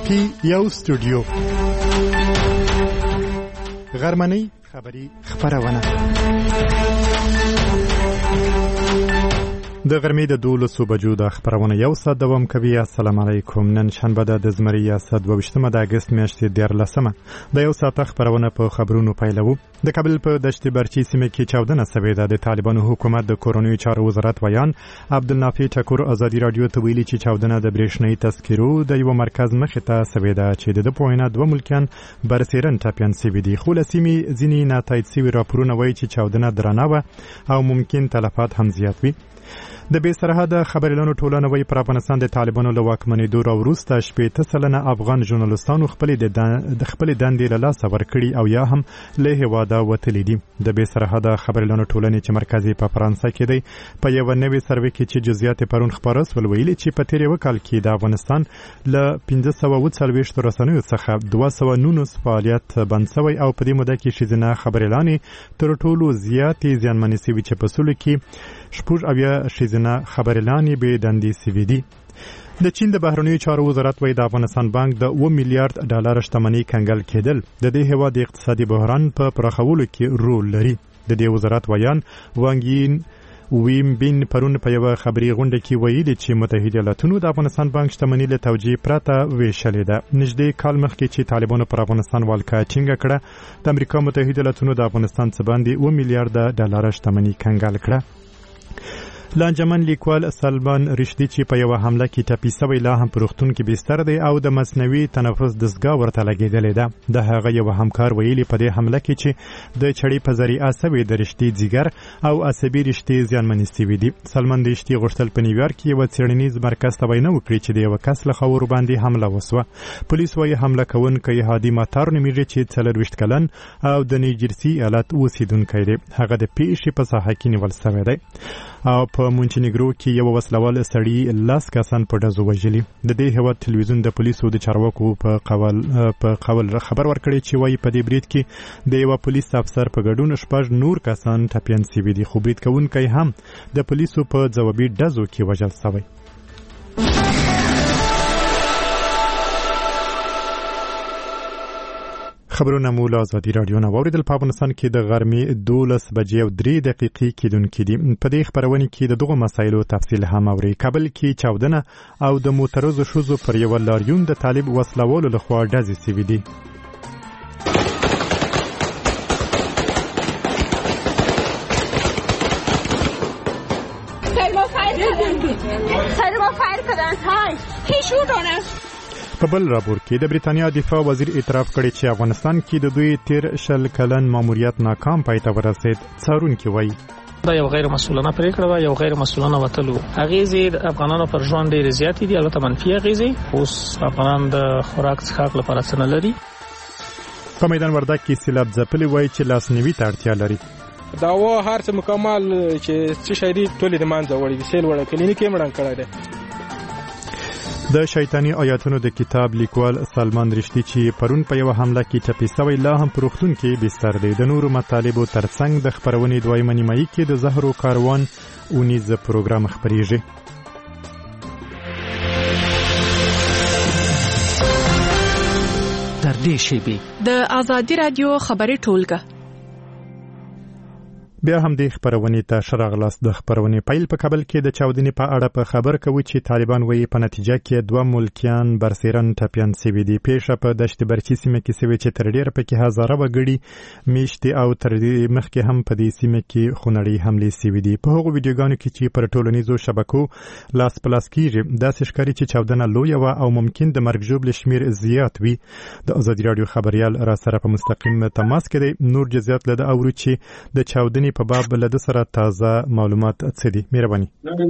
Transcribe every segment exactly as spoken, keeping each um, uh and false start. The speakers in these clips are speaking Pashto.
کې یو استودیو غرمنۍ خبری خبرونه د غرمې د دولسو بجو د خبرونه یو ساعت دوام کوي. السلام علیکم. نن شنبه د زمری یا سات دوه د اگست میاشتې دیارلسمه د یو ساعت خبرونه په خبرونو پیلوو. د کابل په دشت برچی سیمه کې چاودنه شوې ده. د طالبانو حکومت د کورونی چارو وزارت ویان عبدالنافع ټکور ازادي رادیو ته ویلي چې چاودنه د برېښنايي تذکرو د یو مرکز مخې ته شوې ده چې د پوینه دوه ملکان برسیرن ټاپیان سوي دي. خو لسیمې ځینې ناتایید سوي راپورونه وایي چې چاودنه درنه وه او ممکن تلفات هم زیات وي. د بې سرحده خبريالانو ټولنه وایي پر افغانستان د طالبانو له واکمنېدو راوروسته شپېته سلنه افغان ژورنالستانو خپلې د خپلې دندې له لاسه ورکړي او یا هم له هېواده وتلي دي. د بې سرحده خبريالانو ټولنې چې مرکز یې په فرانسه کې دی په یوه نوې سروې کې چې جزئیات پرون خپاره سول ویلي چې په تېر یو کال کې د افغانستان له پنځه سوه اووه څلوېښت رسنیو څخه دوه سوه نولس فعالیت بند شوی او په دې موده کې ښځینه خبريالانې تر ټولو زیاتې زیانمنې شوي چې په سلو کې شپږ اویا ښځینه خبريالانې بې دندې شوي دي. د چین د بهرنیو چارو وزارت وایي د افغانستان بانک د اوه میلیارډ ډالر شتمنۍ کنګل کېدل د دې هېواد د اقتصادي بحران په پراخولو کې رول لري. د دې وزارت ویان وانګین ویم بین پرون په یوه خبري غونډه کې ویلي چې متحده ایالاتونو د افغانستان بانک شتمنۍ له توجیه پرته ویشلې ده. نږدې کال مخکې چې طالبانو پر افغانستان والکه ټینګه کړه د امریکا متحده ایالاتونو د افغانستان څخه باندې اوه میلیارډ ډالر شتمنۍ کنګل کړه. لانجمن لیکوال سلمان رشدي چې په یوه حمله کې ټپي شوی لا هم په روغتون کې بستر دی او د مصنوعي تنفس دستګاه ورته لګېدلې ده. د هغه یو همکار ویلي په دې حمله کې چې د چړې په ذریعه شوې د رشدي ځیګر او عصبي رشتې زیانمنې شوي دي. سلمان رشدي غوښتل په نیویارک کې یوه څېړنیز مرکز ته وینا وکړي چې د یوه کس له خاورو باندې حمله وسوه. پولیس وایي حمله کوونکی هادي ماتار نومیږي چې څلرویشت کلن او د نیوجرسي ایالت اوسیدونکی دی. هغه د پیښې په ساحه کې نیول شوی دی او په مونټینیګرو کې یو وسلوال سړی لاس کسان په ډزو وژلي. د دې هېواد تلویزیون د پولیسو د چارواکو په قول په قول خبر ورکړی چې وایي په دې برید کې د یو پولیس افسر په ګډون شپږ نور کسان ټپیان شوي دي خو برید کوونکی هم د پولیسو په ځوابي ډزو کې وژل شوی. خبرونه مو له ازادي راډیو نه واوریدل. په افغانستان کې د غرمې دولس بجې او درې دقیقې کېدونکې دي. په دې خبرونه کې د دغو مسایلو تفصیل هم اوري. کابل کې چاودنه او د موټروزو ښځو پر یوه لاریون د طالب وسلوالو لخوا ډزې شوي دي. په بل راپور کې د بریتانیا دفاع وزیر اعتراف کړی چې افغانستان کې د دوی تیر شل کلن ماموریت ناکام پای ته ورسید. څارونکي وایي دا یو غیر مسؤلانه پریکړه و، یو غیر مسؤلانه وتلو. اغیزې د افغانانو پر ژوند ډېرې زیاتې دي، البته منفي اغیزې. اوس افغانان د خوراک څښاک لپاره څه نه لري. په میدان وردګ کې سیلاب ځپلي وایي چې لاسنیوي ته اړتیا لري. دا و هر څه مکمل چې څه شي دي ټولې د منځه وړي دي. سیل وړه کلینیک یې مړن کړی دی. د شیطانی آیاتونو د کتاب لیکوال سلمان رشدي چې پرون په یوه حمله کې ټپي شوی لا هم په روغتون کې بستر دی. د نورو مطالبو ترڅنګ د خپرونې دویمه نیمایي کې د زهرو کاروان اونیز پروګرام خپریږي. تر دې شیبې د ازادي رادیو خبري ټولګه بیا هم د خبرونې ته شراغلاس. د خبرونې پیل په کابل کې د چاودنې په اړه په خبر کوي چې طالبان وایي په نتیجه کې دوه ملکیان برسیرن ټپیان شوي دي. پیښه په دشت برچی سیمه کې شوې چې تر ډېره پکې هزاره وګړي میشتي او تر دې مخکې هم په دې سیمه کې خونړۍ حملې شوي دي. په هغو ویډیوګانو کې چې پر ټولنیزو شبکو لاس پلاس کېږي داسې ښکاري چې چاودنه لویه وه او ممکن د مرګ ژوبلې شمېر زیات وي. د ازادي راډیو خبریال را سره په مستقیم تماس کې دی. نور جزئیات له ده اورو چې د چاودنې په باب له ده سره تازه معلومات څه دي؟ مهرباني.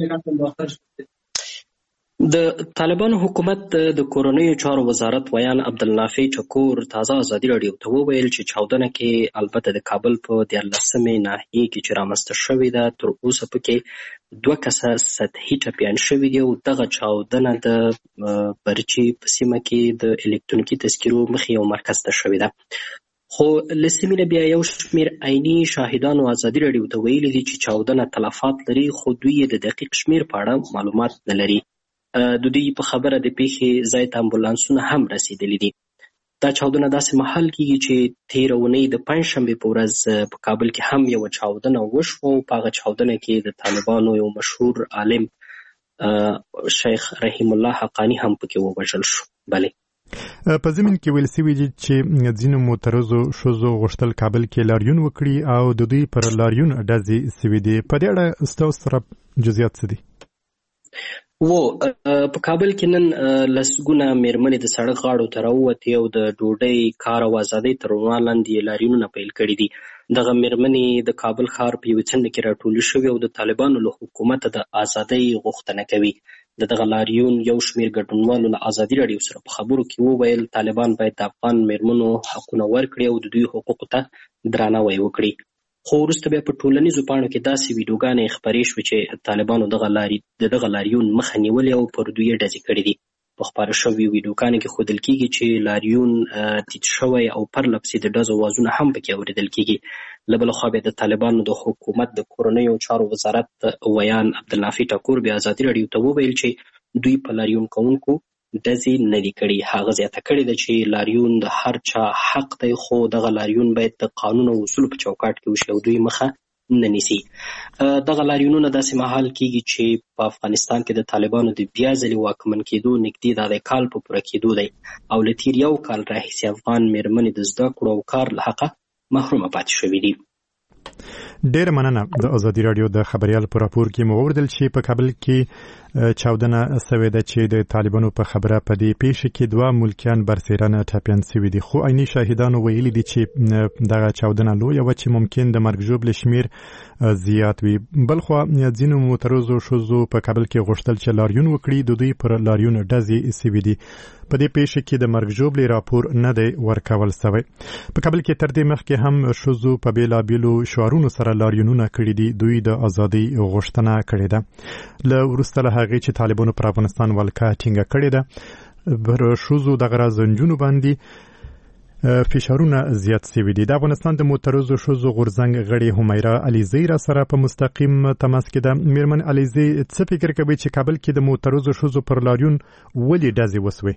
د طالبانو حکومت د کورنیو چارو وزارت ویان عبدالنافع ټکور تازه ازادي راډیو ته وویل چې چاودنه کې البته د کابل په دیارلسمې ناحیې کې چې رامنځته شوې ده تر اوسه پکې دوه کسه سطحي ټپیان شوي دي او دغه چاودنه د برچي په سیمه کې د الکترونیکي تذکرو مخې یو مرکز ته شوې ده. خو لسیمینه بیا یو شمیر عیني شاهدانو ازادي راډیو ته ویلي دي چې چاودنه تلفات لري خو دوی د دقیق شمیر په اړه معلومات نه لري. د دوی په خبره د پیښې ځای ته امبولانسونه هم رسیدلي دي. دا چاودنه داسې مهال کېږي چې تېره اونۍ د پنجشنبې په ورځ په کابل کې هم یوه چاودنه وشوه او په هغه چاودنه کې د طالبانو یو مشهور عالم شیخ رحیم الله حقانی هم پکې ووژل شو. بلې په ضمن کې ویل سوي دي چې ځینو معترضو ښځو غوښتل کابل کې لاریون وکړي او د دوی پر لاریون ډزې سوي دي. په دې اړه ستاسو سره جزئیات څه دي؟ و په کابل کې نن لسګونه مېرمنې د سړک غاړو ته راووتې او د ډوډۍ کار او ازادۍ تر عنوان لاندې لاریونونه پیل کړي دي. دغه مېرمنې د کابل ښار په یوې څنډه کې راټولې شوې او د طالبانو له حکومته د ازادۍ غوښتنه کوي. د دغه لاریون یو شمېر ګډونوالو له ازادي راډیو سره په خبرو کې وویل طالبان باید د افغان مېرمنو حقونه ورکړي او د دوی حقوقو ته درناوی وکړي. خو وروسته بیا په ټولنیزو پاڼو کې داسې ویډیوګانې خپرې شوې چې طالبانو دغه لاري د دغه لاریون مخه نیولې او پر دوی یې ډزې کړې دي. په خپاره شویو ویډیوګانو کې ښودل کېږي چې لاریون تیت شوی او پرله پسې د ډزو اوازونه هم پکې اورېدل کېږي. له بله خوا بیا د طالبانو د حکومت د کورنیو چارو وزارت ویان عبدالنافي ټاکور بیا ازادي راډیو ته وویل چې دوی په لاریون کوونکو ډزې نه دي کړي. هغه زیاته کړې ده چې لاریون د هر چا حق دی خو دغه لاریون باید د قانون او اصولو په چوکاټ کې وشي او دوی مخه نه نیسي. دغه لاریونونه داسې مهال کېږي چې په افغانستان کې د طالبانو د بیا ځلې واکمن کېدو نږدې دا د کال په پوره کېدو دی او له تېر یو کال راهیسې افغان مېرمنې د زده کړو او کار له حقه محرومه پاتې شوي دي. ډېر مننه. د ازادي راډیو د خبریال په راپور کې مو واوریدل چې په کابل کې چاودنه سوې ده چې د طالبانو په خبره په دې پیښه کې دوه ملکیان برسېرانه ټپیان سوي دي. خو عیني شاهدانو ویلي دي چې دغه چاودنه لویه وه چې ممکن د مرګ ژوبلې شمېر زیات وي. بلخوا ځینو معترضو ښځو په کابل کې غوښتل چې لاریون وکړي. د دوی پر لاریون ډزې سوي دي. په دې پیښه کې د مرګ ژوبلې راپور نه دی ورکول سوی. په کابل کې تر دې مخکې هم ښځو په بېلابېلو شعارونو سره لاریونونه کړي دي. دوی د ازادۍ غوښتنه کړې ده. له وروسته له هغې چې طالبانو پر افغانستان ولکه ټینګه کړې ده پر ښځو دغه راز نجونو باندې فشارونه زیات سوي دي. د افغانستان د معترضو ښځو غورځنګ غړې همیرا علیزی را سره په مستقیم تماس کې ده. مېرمن علیزی څه فکر کوي چې کابل کې د معترضو ښځو پر لاریون ولې ډزې وسوې؟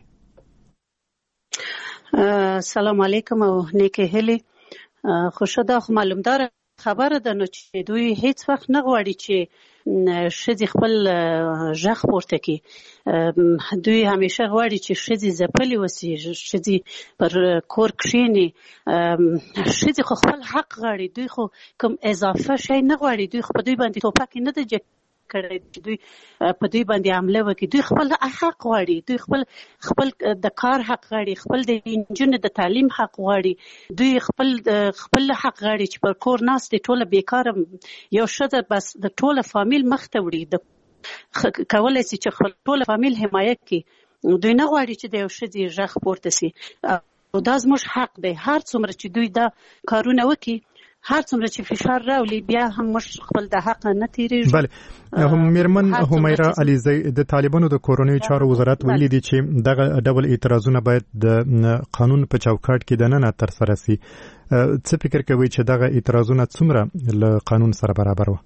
السلام علیکم او نیکې هیلې. خو ښه دا خو معلومداره خبره ده نو چې دوی هیڅ وخت نه غواړي چې ښځې خپل غږ پورته کړي. دوی همیشه غواړي چې ښځې ځپلې وسي، ښځې پر کور کښېني. ښځې خو خپل حق غواړي. دوی خو کوم اضافه شی نه غواړي. دوی خو په دوی باندې ټوپک نه ده کړی دوی په دوی باندې حمله وکړي. دوی خپل حق غواړي. دوی خپل خپل د کار حق غواړي، خپل د نجونو د تعلیم حق غواړي. دوی خپل خپل حق غواړي چې پر کور ناستې ټوله بیکاره یو ښځه بس د ټوله فامیل مخ ته وړي، کولی شي چې خپل ټوله فامیل حمایت کړي. دوی نه غواړي چې د یو ښځې غږ پورته سي او دا زموږ حق دی. هر څومره چې دوی دا کارونه وکړي، هر څومره چې فشار راولي، بیا هم موږ خپل د حق نه تیریږو. بله. مېرمن همیرا علیزی د طالبانو د کورنیو چارو وزارت ویلي دي چې دغه ډول اعتراضونه باید د قانون په چوکاټ کې دننه ترسره سي. څه فکر کوي چې دغه اعتراضونه څومره له قانون سره برابر وه؟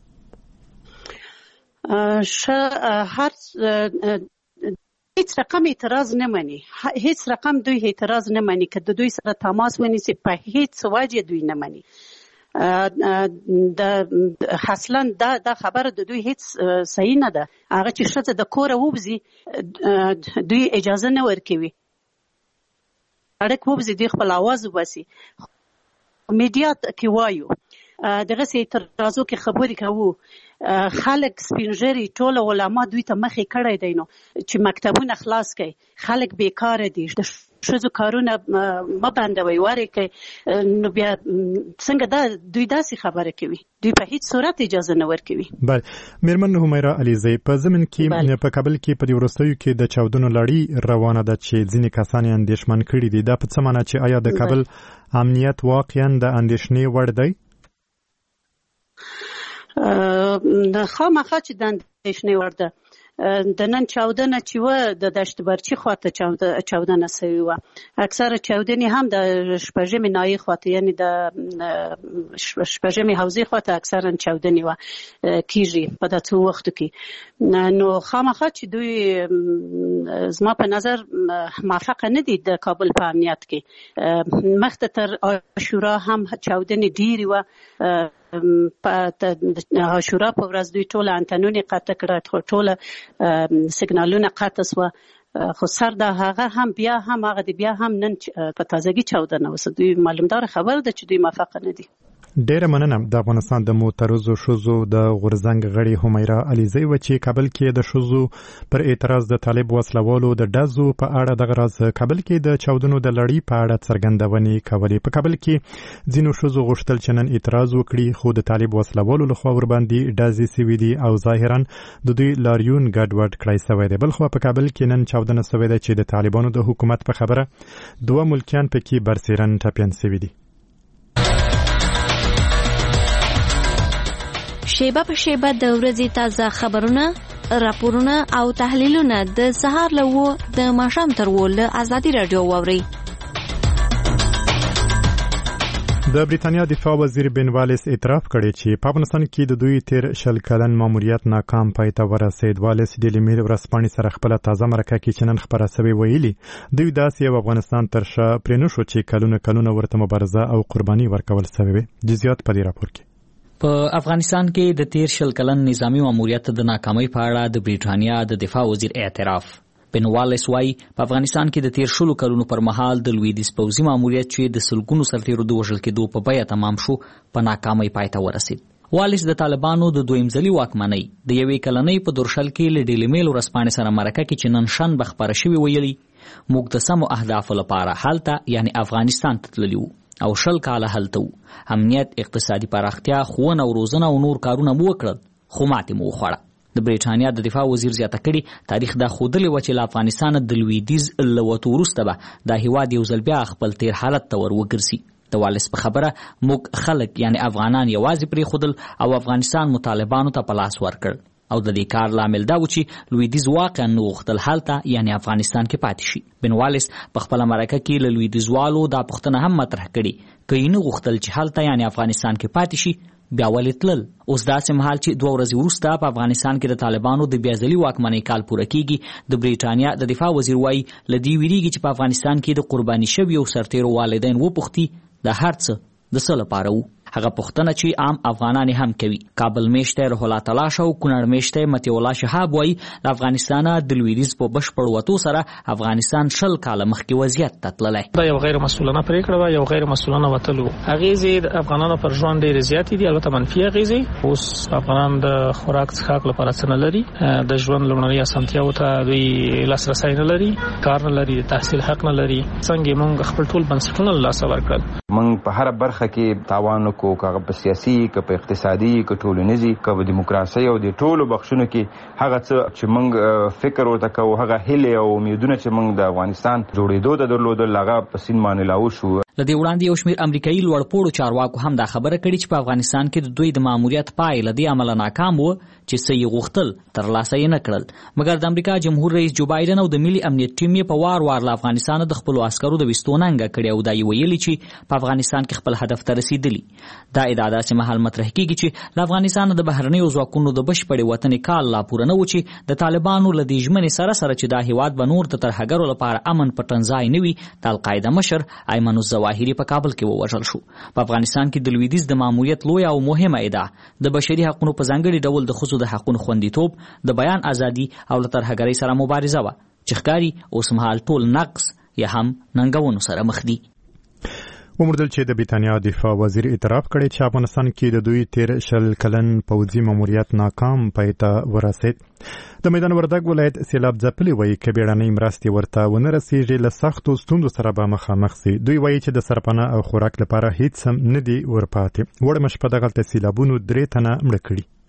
هر هیڅ رقم اعتراض نه مني. هیڅ رقم دوی اعتراض نه مني. که د دوی سره تماس ونیسي په هیڅ وجه دوی نه مني. د اصلا دا دا خبره د دوی هیڅ صحیح نه ده. هغه چې ښځه د کوره ووځي دوی اجازه نه ورکوي. سړک ووځي دوی خپل اواز وباسي. میډیا کې وایو دغسې اعتراضو کې خبرې کوو. خلک سپینږیري ټوله علما دوی ته مخې کړی دی نو چې مکتبونه خلاص کړي. خلک بیکاره دي. د ښځو کارونه مه بندوئ، ورې کړئ. نو بیا څنګه دا دوی داسې خبره کوي؟ دوی په هیڅ صورت اجازه نه ورکوي. بله. مېرمن همیرا علیزی په ضمن کې په کابل کې په دې وروستیو کې د چاودنو لړۍ روانه ده چې ځینې کسان یې اندېښمن کړي دي. دا په څه معنی چې آیا د کابل امنیت واقعا د اندېښنې وړ دی؟ خامخا چې د اندېښنې وړ ده. د نن چاودنه چې و د دشت برچی خواته چاودنه سوی و. اکثر چاودنې هم د شپږمې ناحیې خواته یعنی د شپږمې حوزې خواته اکثرا چاودنې و کیږي په دغه وختو کې. نو خامخا چې دوی زما په نظر موافق نه دي د کابل په امنیت کې. مخته تر عاشورا هم چاودنې ډېرې و. په عاشورا په ورځ دوی ټول انتنونه قطع کړه، ټول سیګنالونه قطع سوه، خو سر د هغه هم بیا هم هغه دی بیا هم نن په تازګي چاودنه وسه. دوی معلومدار خبر ده چې دوی موافق نه دي. ډیره مننه. د افغانستان د معترضو ښځو د غورځنګ غړي همیرا علیزی و چې کابل کې د ښځو پر اعتراض د طالب وسلوالو د ډزو په اړه دغه راز کابل کې د چاودنو د لړۍ په اړه څرګندونې کولې. په کابل کې ځینو ښځو غوښتل چې نن اعتراض وکړي، خو د طالب وسلوالو لخوا ورباندې ډزې سوي دي او ظاهرا د دوی لاریون ګډوډ کړی سوی دی. بلخوا په کابل کې نن چاودنه سوې ده چې د طالبانو د حکومت په خبره دوه ملکیان پکې برسېرن ټپیان سوي دي. شیبه په شیبه د ورځې تازه خبرونه، راپورونه او تحلیلونه د سهار له و د ماښام تر و له ازادي راډیو واورئ. د بریتانیا دفاع وزیر بن والیس اعتراف کړی چې په افغانستان کې د دوی تیر شل کلن ماموریت ناکام پای ته ورسید. والیس د لیمیر ورځپاڼې سره خپل تازه مرکه کې چې نن خبره سوې ویلي دوی داسې یو افغانستان تر شا پرې نه شو چې کلونه کلونه ورته مبارزه او قرباني ورکول سوې وي. جزئیات په دې راپور کې. په افغانستان کې د تیر شل کلن نظامی ماموریت د ناکامۍ په اړه د بریټانیا د دفاع وزیر اعتراف. بن والیس وايي په افغانستان کې د تیر شلو کلونو پر مهال د لویدیځ پوځي ماموریت چې د سلګونو سرتیرو د وژل کېدو په بیه تمام شو په ناکامۍ پای ته ورسید. والیس د طالبانو د دویم ځلي واکمنۍ د یوې کلنۍ په درشل کې له ډیلی میل ورځپاڼې سره مرکه کې چې نن شنبه خپاره شوې ویلي موږ د سمو اهدافو لپاره هلته یعنی افغانستان ته تللي وو او شل کاله هلته وو. امنیت، اقتصادي پراختیا، ښوونه او روزنه او نور کارونه مو وکړل خو ماتې مو وخوړه. د بریټانیا د دفاع وزیر زیاته کړي تاریخ دا ښودلی وه چې له افغانستانه د لویدیځ له وتو وروسته به دا هیواد یو ځل بیا خپل تیر حالت ته ور وګرځي. د والیس په خبره موږ خلک یعنی افغانان یوازې پرېښودل او افغانستان مو طالبانو ته په لاس ورکړ او د دې کار لامل دا و چې لویدیځ واقعا نه غوښتل هلته یعنی افغانستان کې پاتې شي. بن والیس په خپله مرکه کې له لویدیځوالو دا پوښتنه هم مطرح کړې که یې نه غوښتل چې هلته یعنی افغانستان کې پاتې شي بیا ولې تلل. اوس داسې مهال چې دوه ورځې وروسته په افغانستان کې د طالبانو د بیا ځلي واکمنۍ کال پوره کیږي د بریټانیا د دفاع وزیر وایي له دې ویریږي چې په افغانستان کې د قرباني شویو سرتیرو والدین وپوښتي د هر څه د څه لپاره وو. هغه پوښتنه چې عام افغانان هم کوي. کابل میشته روح الله تعالی شو کونړ میشته متي الله شهاب وایي د افغانستان د لویدیځ په بشپړ وتو سره افغانستان شل کاله مخکې وضعیت ته تللی. دا یو غیر مسؤلانه پریکړه و، یو غیر مسؤلانه وتلو. اغیزې د افغانانو پر ژوند ډېرې زیاتې دي، البته منفي اغیزې. اوس افغانان د خوراک څښاک لپاره څه نه لري، د ژوند لومړنۍ اسانتیاوو ته دوی لاسرسی نه لري، کار نه لري، د تحصیل حق نه لري. څنګه موږ خپل ټول بنسټونه له لاسه ورکړل. موږ په هر برخه کې تاوان کو کاغه په سیاسي که په اقتصادي که ټولنیزي که په دیموکراسي او د ټولو بخښونو کې هغه څه چې موږ فکر ورته کوو هغه هیلې او امیدونه چې موږ د افغانستان جوړېدو ته درلودل هغه په سین باندې لاو شو. له دې وړاندې یو شمېر امریکایي لوړپوړو چارواکو هم دا خبره کړې چې په افغانستان کې د دوی د ماموریت پای له دې امله ناکام و چې څه یې غوښتل ترلاسه یې نه کړل. مګر د امریکا جمهور رئیس جو بایدن او د ملي امنیت ټیم یې په وار وار له افغانستانه د خپلو عسکرو د ویستو ننګه کړې او دا یې ویلي چې په افغانستان کې خپل هدف ته رسېدلي. دا ادعا داسې مهال مطرح کېږي چې له افغانستانه د بهرنیو ځواکونو د بشپړې وتنې کال لا پوره نه و چې د طالبانو له دې ژمنې سره سره چې دا هیواد به نور د ترهګرو لپاره امن په ټنځای نه وي د القاعده مشر ایمن الظواهري په کابل کې ووژل شو. په افغانستان کې د لویدیځ د ماموریت لویه او مهمه ادعا د بشري حقوقو په ځانګړي ډول د ښځو د حقوقو خوندیتوب، د بیان ازادي او له ترهګرۍ سره مبارزه وه چې ښکاري اوس مهال ټول نقص یا هم ننګونو سره مخ دي. وموندل چې د بریتانیا دفاع وزیر اعتراف کړی چې افغانستان کې د دوی تیر شل کلن پوځي ماموریت ناکام پای ته ورسید. د میدان وردګ ولایت سیلاب ځپلي وایي که بیړنۍ مرستې ورته ونه رسیږي له سختو ستونزو سره به مخامخ سي. دوی وایي چې د سرپناه او خوراک لپاره هیڅ هم نه دي ورپاتې. وړمه شپه دغلته سیلابونو درې تنه مړه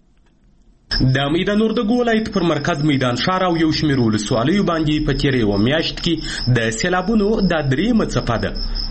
کړي. د میدان وردګ ولایت پر مرکز میدان ښار او یو شمېر ولسوالیو باندې په تېرې یوه میاشت کې د سیلابونو دا درېیمه څپه ده.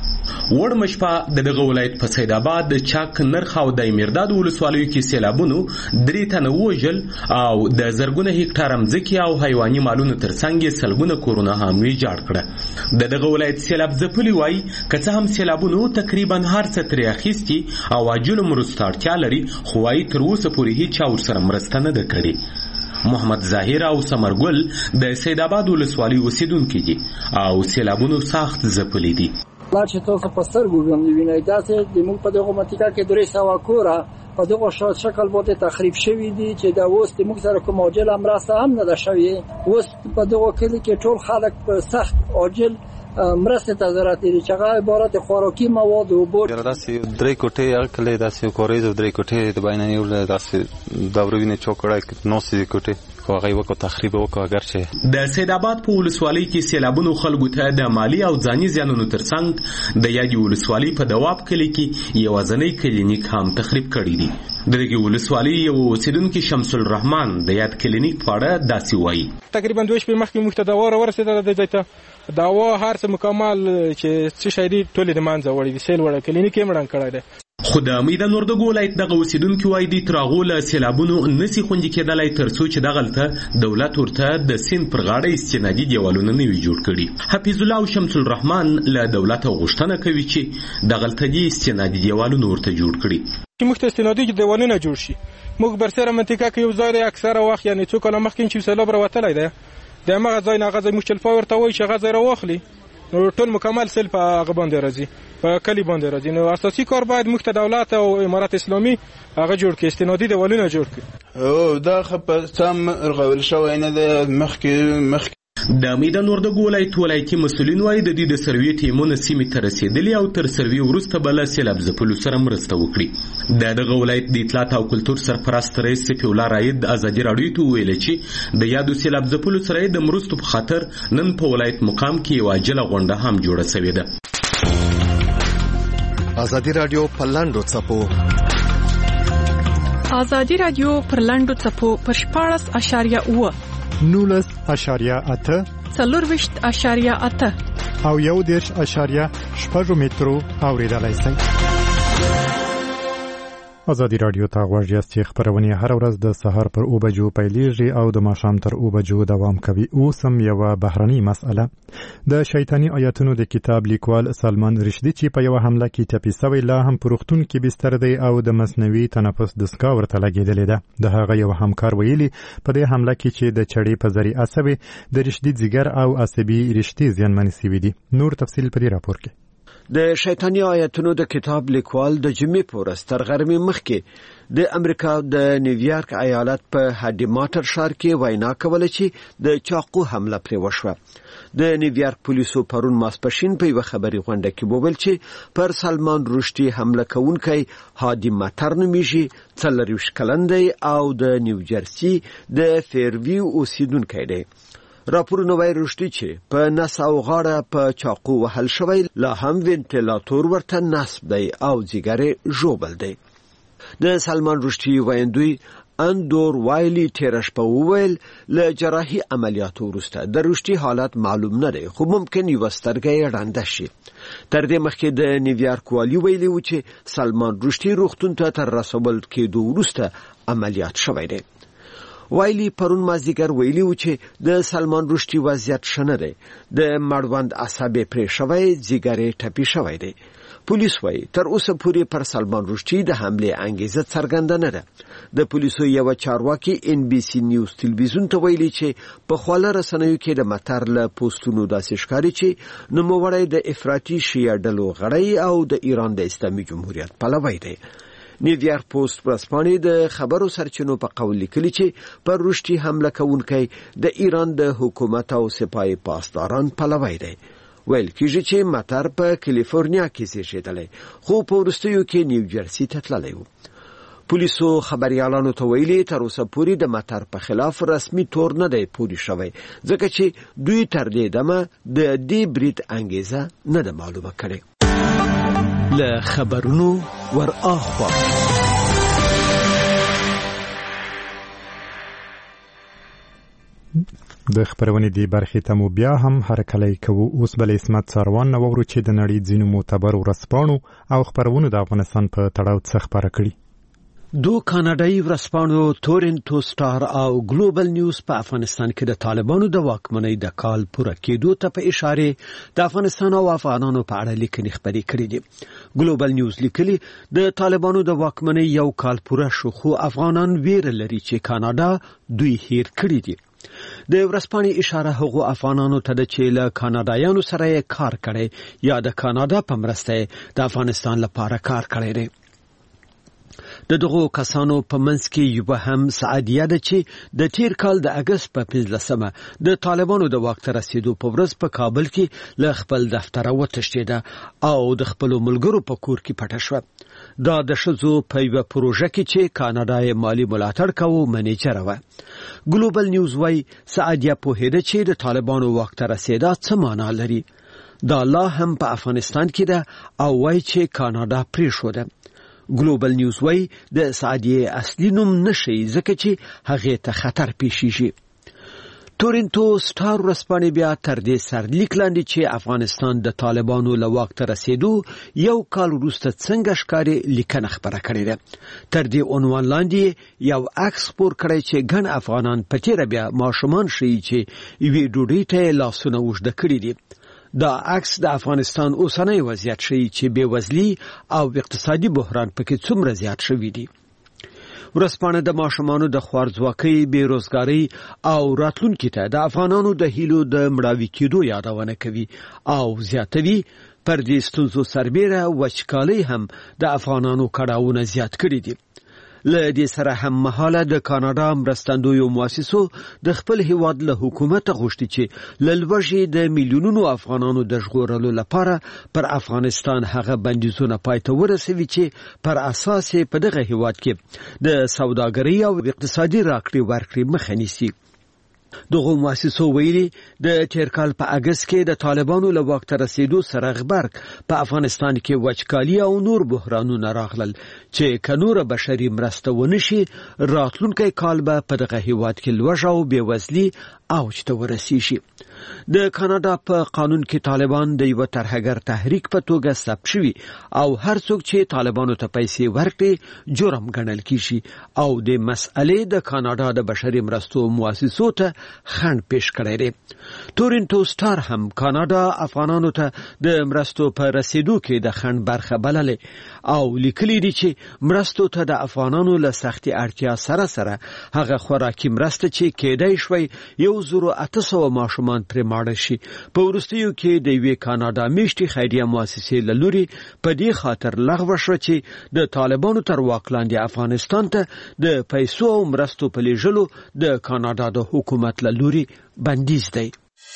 وړمه شپه د دغه ولایت په سید آباد د چاک نرخ او د میرداد ولسوالیو کې سیلابونو درې تنه ووژل او د زرګونه هکټاره مځکې او حیواني مالونو ترڅنګ یې سلګونه کورونه هم ویجاړ کړه. د دغه ولایت سیلاب ځپلي وایي که څه هم سیلابونو تقریبا هر څه ترې اخیستي او عاجلو مرستو ته اړتیا لري، خو وایي تر اوسه پورې هیچا ورسره مرسته نه ده کړې. محمد ظاهر او ثمرګل د سید آباد ولسوالۍ اوسیدونکي دي او سیلابونو سخت ځپلي دي. لا چې تاسو په سترګو وینئ داسې د موږ په دغه منطقه کې درې سوه کوره په دغه شکل باندې تخریب شوي دي چې دا اوس د موږ سره کوم عاجله مرسته هم نه ده شوې. اوس په دغه کلي کې ټول خلک په سخت عاجل مرسته ته ضرورت لري چې هغه عبارت خوراکي مواد او اوبه. داسې درې کوټې هغه کلی داسې کورېز او درې کوټې د بینانې یو داسې دوربینې چوکړه نو سې کوټې خو هغه یې وکړو تخریب وکړو. اګرچې د سید آباد په ولسوالۍ کې سیلابونو خلکو ته د مالي او ځاني زیانونو ترڅنګ د یادې ولسوالۍ په دواب کلي کې یوازینی کلینیک هم تخریب کړی دی. د دغې ولسوالۍ یو اوسیدونکي شمس الرحمن د یاد کلینیک په اړه داسې وایي. تقریبا دوه شپې مخکې موږ ته دوا راورسېدله د ځای ته. دوا هر څه مکمل چې څه شی دي ټول د منځه وړي دي. سیل وړه کلینیک یې مړن کړی دی. خو د میدان وردګو ولایت دغه اوسیدونکي وایي دوی تر هغو له سیلابونو نسي خوندي کېدلی تر څو چې دغلته دولت ورته د سیند پر غاړه استنادي دیوالونه نه وي جوړ کړي. حفیظ الله او شمس الرحمن له دولته غوښتنه کوي چې دغلته دي استنادي دیوالونه ورته جوړ کړي. چې موږ ته استنادي دیوالونه جوړ شي. موږ برسره منطقه کې یو ځای دی اکثره وخت یعنې څو کاله مخکې چې سیلاب راوتلی دی د همغه ځای نه هغه ځای موږ چلفا ورته وایي چې هغه ځای راواخلي نو ټول مکمل سیل په هغه باندې راځي په کلي باندې راځي. نو اساسي کار باید موږ ته دولت او امارت اسلامي هغه جوړ کړي استنادي دیوالونه جوړ کړي. او دا خو په سم رغول شوی نه دی. مخکې مخکې د میدان وردګو ولایت ولایتي مسؤلین وایي د دوی د سروې ټیمونه سیمې ته رسېدلي او تر سروې وروسته به له سیلاب ځپلو سره مرسته وکړي. د دغه ولایت د اطلاعات او کلتور سرپرست رئیس صفي الله رایید ازادي راډیو ته وویل چې د یادو سیلاب ځپلو سره د مرستو په خاطر نن په ولایت مقام کې یوه عاجله غونډه هم جوړه سوې ده. ازادي راډیو په لاندو څپو ازادي راډیو پر لاندو څپو پر شپاړس اشاریه اوه نولس اشاریه اته څلورویشت اشاریه اته او یو دېرش اشاریه شپږ مترو اورېدلی شئ. ازادي راډیو ته غوږ یاست چې خپرونې هره ورځ د سهار پر اوه بجو پیلیږي او د ماښام تر اوه بجو دوام کوي. اوس هم یوه بهرنۍ مسئله. د شیطاني آیاتونو د کتاب لیکوال سلمان رشدي چې په یوه حمله کې ټپي سوی لا هم په روغتون کې بستر دی او د مصنوعي تنفس دستګاه ورته لګېدلې ده. د هغه یو همکار ویلي په دې حمله کې چې د چړې په ذریعه سوې د رشدي ځیګر او عصبي رشتې زیانمنې سوي دي. نور تفصیل په دې راپور کې. د شیطانی آیاتونو د کتاب لیکوال د جمعې په ورځ تر غرمې مخکې د امریکا د نیویارک ایالت په هډي ماټر ښار کې وینا کوله چې د چاقو حمله پرې وشوه. د نیویارک پولیسو پرون ماسپښین په یوه خبري غونډه کې وویل چې پر سلمان رشدي حمله کوونکی هادي ماټر نومیږي، څلورویشت کلن دی او د نیوجرسي د فیرویو اوسیدونکی دی. راپورونه وایي رشدي چې په نس او غاړه په چاقو وهل شوی لا هم وینټیلاتور ورته نصب دی او ځیګر یې ژوبل دی. د سلمان رشدي ویندوی اندور وایلی تېره شپه وویل له جراحي عملیاتو وروسته د رشدي حالت معلوم نه دی خو ممکن یوه سترګه یې ړنده شي. تر دې مخکې د نیویارک والي ویلي و چې سلمان رشدي روغتون ته تر رسول کېدو وروسته عملیات شوی دی. وایلی پرون مازدیګر ویلی و چې د سلمان رشدي وضعیت ښه نه دی. د مړوند عصب یې پرې شوی، ځیګر یې ټپي شوی دی. پولیس وایي تر اوسه پورې پر سلمان رشدي د حملې انګیزه څرګنده نه ده. د پولیسو یوه چارواکي ان بي سي نیوز تلویزیون ته ویلي چې په خواله رسنیو کې د مطر له پوسټونو داسې ښکاري چې نوموړی د افراطي شیعه ډلو غړی او د ایران د اسلامي جمهوریت پلوی دی. نیویارک پوسټ ورځپاڼې د خبرو سرچینو په قول لیکلي چې پر رشدي حمله کوونکی د ایران د حکومت او سپاه پاسداران پلوی دی. ویل کېږي چې مطر په کالیفورنیا کې زیږېدلی خو په وروستیو کې نیوجرسي ته تللی و. پولیسو خبریالانو ته ویلي تر اوسه پورې د مطر په خلاف رسمي تور نه دی پوري شوی ځکه چې دوی تر دې دمه د دې برید انګیزه نه ده معلومه کړې. له خبرونو ور اخوا د خبرونې دی برخې ته مو بیا هم هرکلی کوو. اوس بل اسمت څاروان نه وورو چې د نړۍ ځینو معتبرو ورځپاڼو او خبرونو د افغانستان په تړاو څه خبره کړي. دو کاناډایي ورځپاڼو تورنټو سټار او ګلوبل نیوز په افغانستان کې د طالبانو د واکمنۍ د کال پوره کېدو ته په اشاره د افغانستان او افغانانو په اړه لیکنې خپرې کړې دي. ګلوبل نیوز لیکلي د طالبانو د واکمنۍ یو کال پوره شو خو افغانان ویره لري چې کاناډا دوی هیر کړی دي. د ورځپاڼې اشاره هغو افغانانو ته ده چې له کاناډایانو سره کار کړي یا د کاناډا په مرسته د افغانستان لپاره کار کړی دی. د دغو کسانو په منځ کې یو هم سعدیه ده چې د تیر کال د اگست په پنځلسمه د طالبانو د واک ته رسیدو په ورځ په کابل کې له خپل دفتره وتښتېده او د خپل ملګرو په کور کې پټه شوه. دا د ښځو په یوه پروژه کې چې کاناډا یې مالي ملاتړ کوي منیجره وه. ګلوبل نیوز وايي سعدیه پوهېده چې د طالبانو واک ته رسیدا څه معنا لري. دا لا هم په افغانستان کې ده او وايي چې کاناډا پرېښوده. ګلوبل نیوز وايي د سعدیه اصلي نوم نشي ځکه چې هغه ته خطر پیښیږي. تورنټو سټار ورځپاڼې بیا تر دې سرلیک لاندې چې افغانستان د طالبانو له واک ته رسیدو یو کال وروسته څنګه ښکاري لیکنه خبره کړې ده. تر دې عنوان لاندې یو عکس خپور کړی چې ګڼ افغانان په تیره بیا ماشومان ښیي چې یوې ډوډۍ ته لاسونه اوږده کړي دي. دا عکس د افغانستان اوسنی وضعیت ښیي چې بېوزلي او اقتصادي بحران پکې څومره زیات شوي دي. ورځپاڼه د ماشومانو د خوارځواکۍ، بېروزګارۍ او راتلونکي ته د افغانانو د هیلو د مړاوي کېدو یادونه کوي او زیاتوي پر دې ستونزو سربیره وچکالۍ هم د افغانانو کړاوونه زیات کړي دي. له دې سره هم مهاله د کاناډا مرستندویو مؤسسو د خپل هیواد له حکومت غوښتي چې له لوږې د میلیونونو افغانانو د ژغورلو لپاره پر افغانستان هغه بندیزونه پای ته ورسوي چې پر اساس په دغه هیواد کې د سوداګرۍ او اقتصادي راکړې ورکړې مخه نیسي. دغه مؤسسو ویلي د تیر کال په اگست کې د طالبانو له واک ته رسیدو سره غبرګ په افغانستان کې وچکالي او نور بحرانونه راغلل چې کنوره بشري مرسته ونشي راتلونکي کال به په دغه هیواد کې لوږه او بېوزلي اوج ته ورسیږي. د کاناډا په قانون کې طالبان د یو ترهګر تحریک په توګه ثبت شوي او هر څوک چې طالبانو ته پیسې ورکړي جرم ګڼل کیږي او د مسئلې د کاناډا د بشري مرستو مؤسسو ته خنډ پیش کړی دی. تورنټو سټار هم کاناډا افغانانو ته د مرستو په رسیدو کې د خنډ برخه بللې او لیکلي دي چې مرستو ته د افغانانو له سختي اړتیا سره سره هغه خوراکي مرسته چې کېدای شوی یو زرو اته سوه ماشومان پرې ماړه شي. په وروستیو کې د یوې کاناډا میشتې خیریه مؤسسې له لوري په دې خاطر لغوه شوه چې د طالبانو تر واک لاندې افغانستان ته د پیسو او مرستو په لیږلو د کاناډا د حکومت له لوري بندیز دی.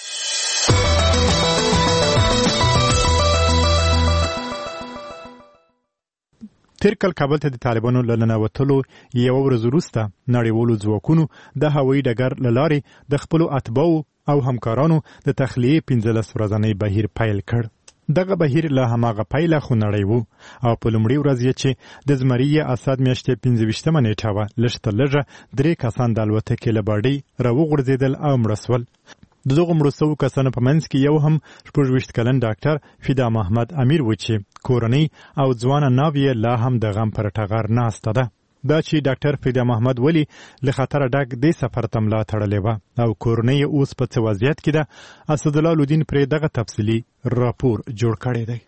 تیر کال کابل ته د طالبانو له ننوتلو یوه ورځ وروسته نړیوالو ځواکونو د هوایي ډګر له لارې د خپلو اتباعو او همکارانو د تخلیې پنځلس ورځنی بهیر پیل کړ. دغه بهیر له هماغه پیله خو نړۍ و او په لومړۍ ورځ یې چې د زمري اسد میاشتې پنځه ویشتمه نیټه وه لږ تر لږه درې کسان د الوتکې له باډۍ راوغورځېدل او مړه سول. د دغو مړو سوو کسانو په منځ کې یو هم شپږ ویشت کلن ډاکټر فدا محمد امیر و چې کورنۍ او ځوانه ناو یې لا هم د غم پر ټغر ناسته ده. دا چې ډاکټر فدا محمد ولی له خطره ډک دې سفر ته ملا تړلې وه او کورنۍ اوس په څه وضعیت کې ده. اسدالله لودین پرې دغه تفصیلي راپور جوړ کړی دی.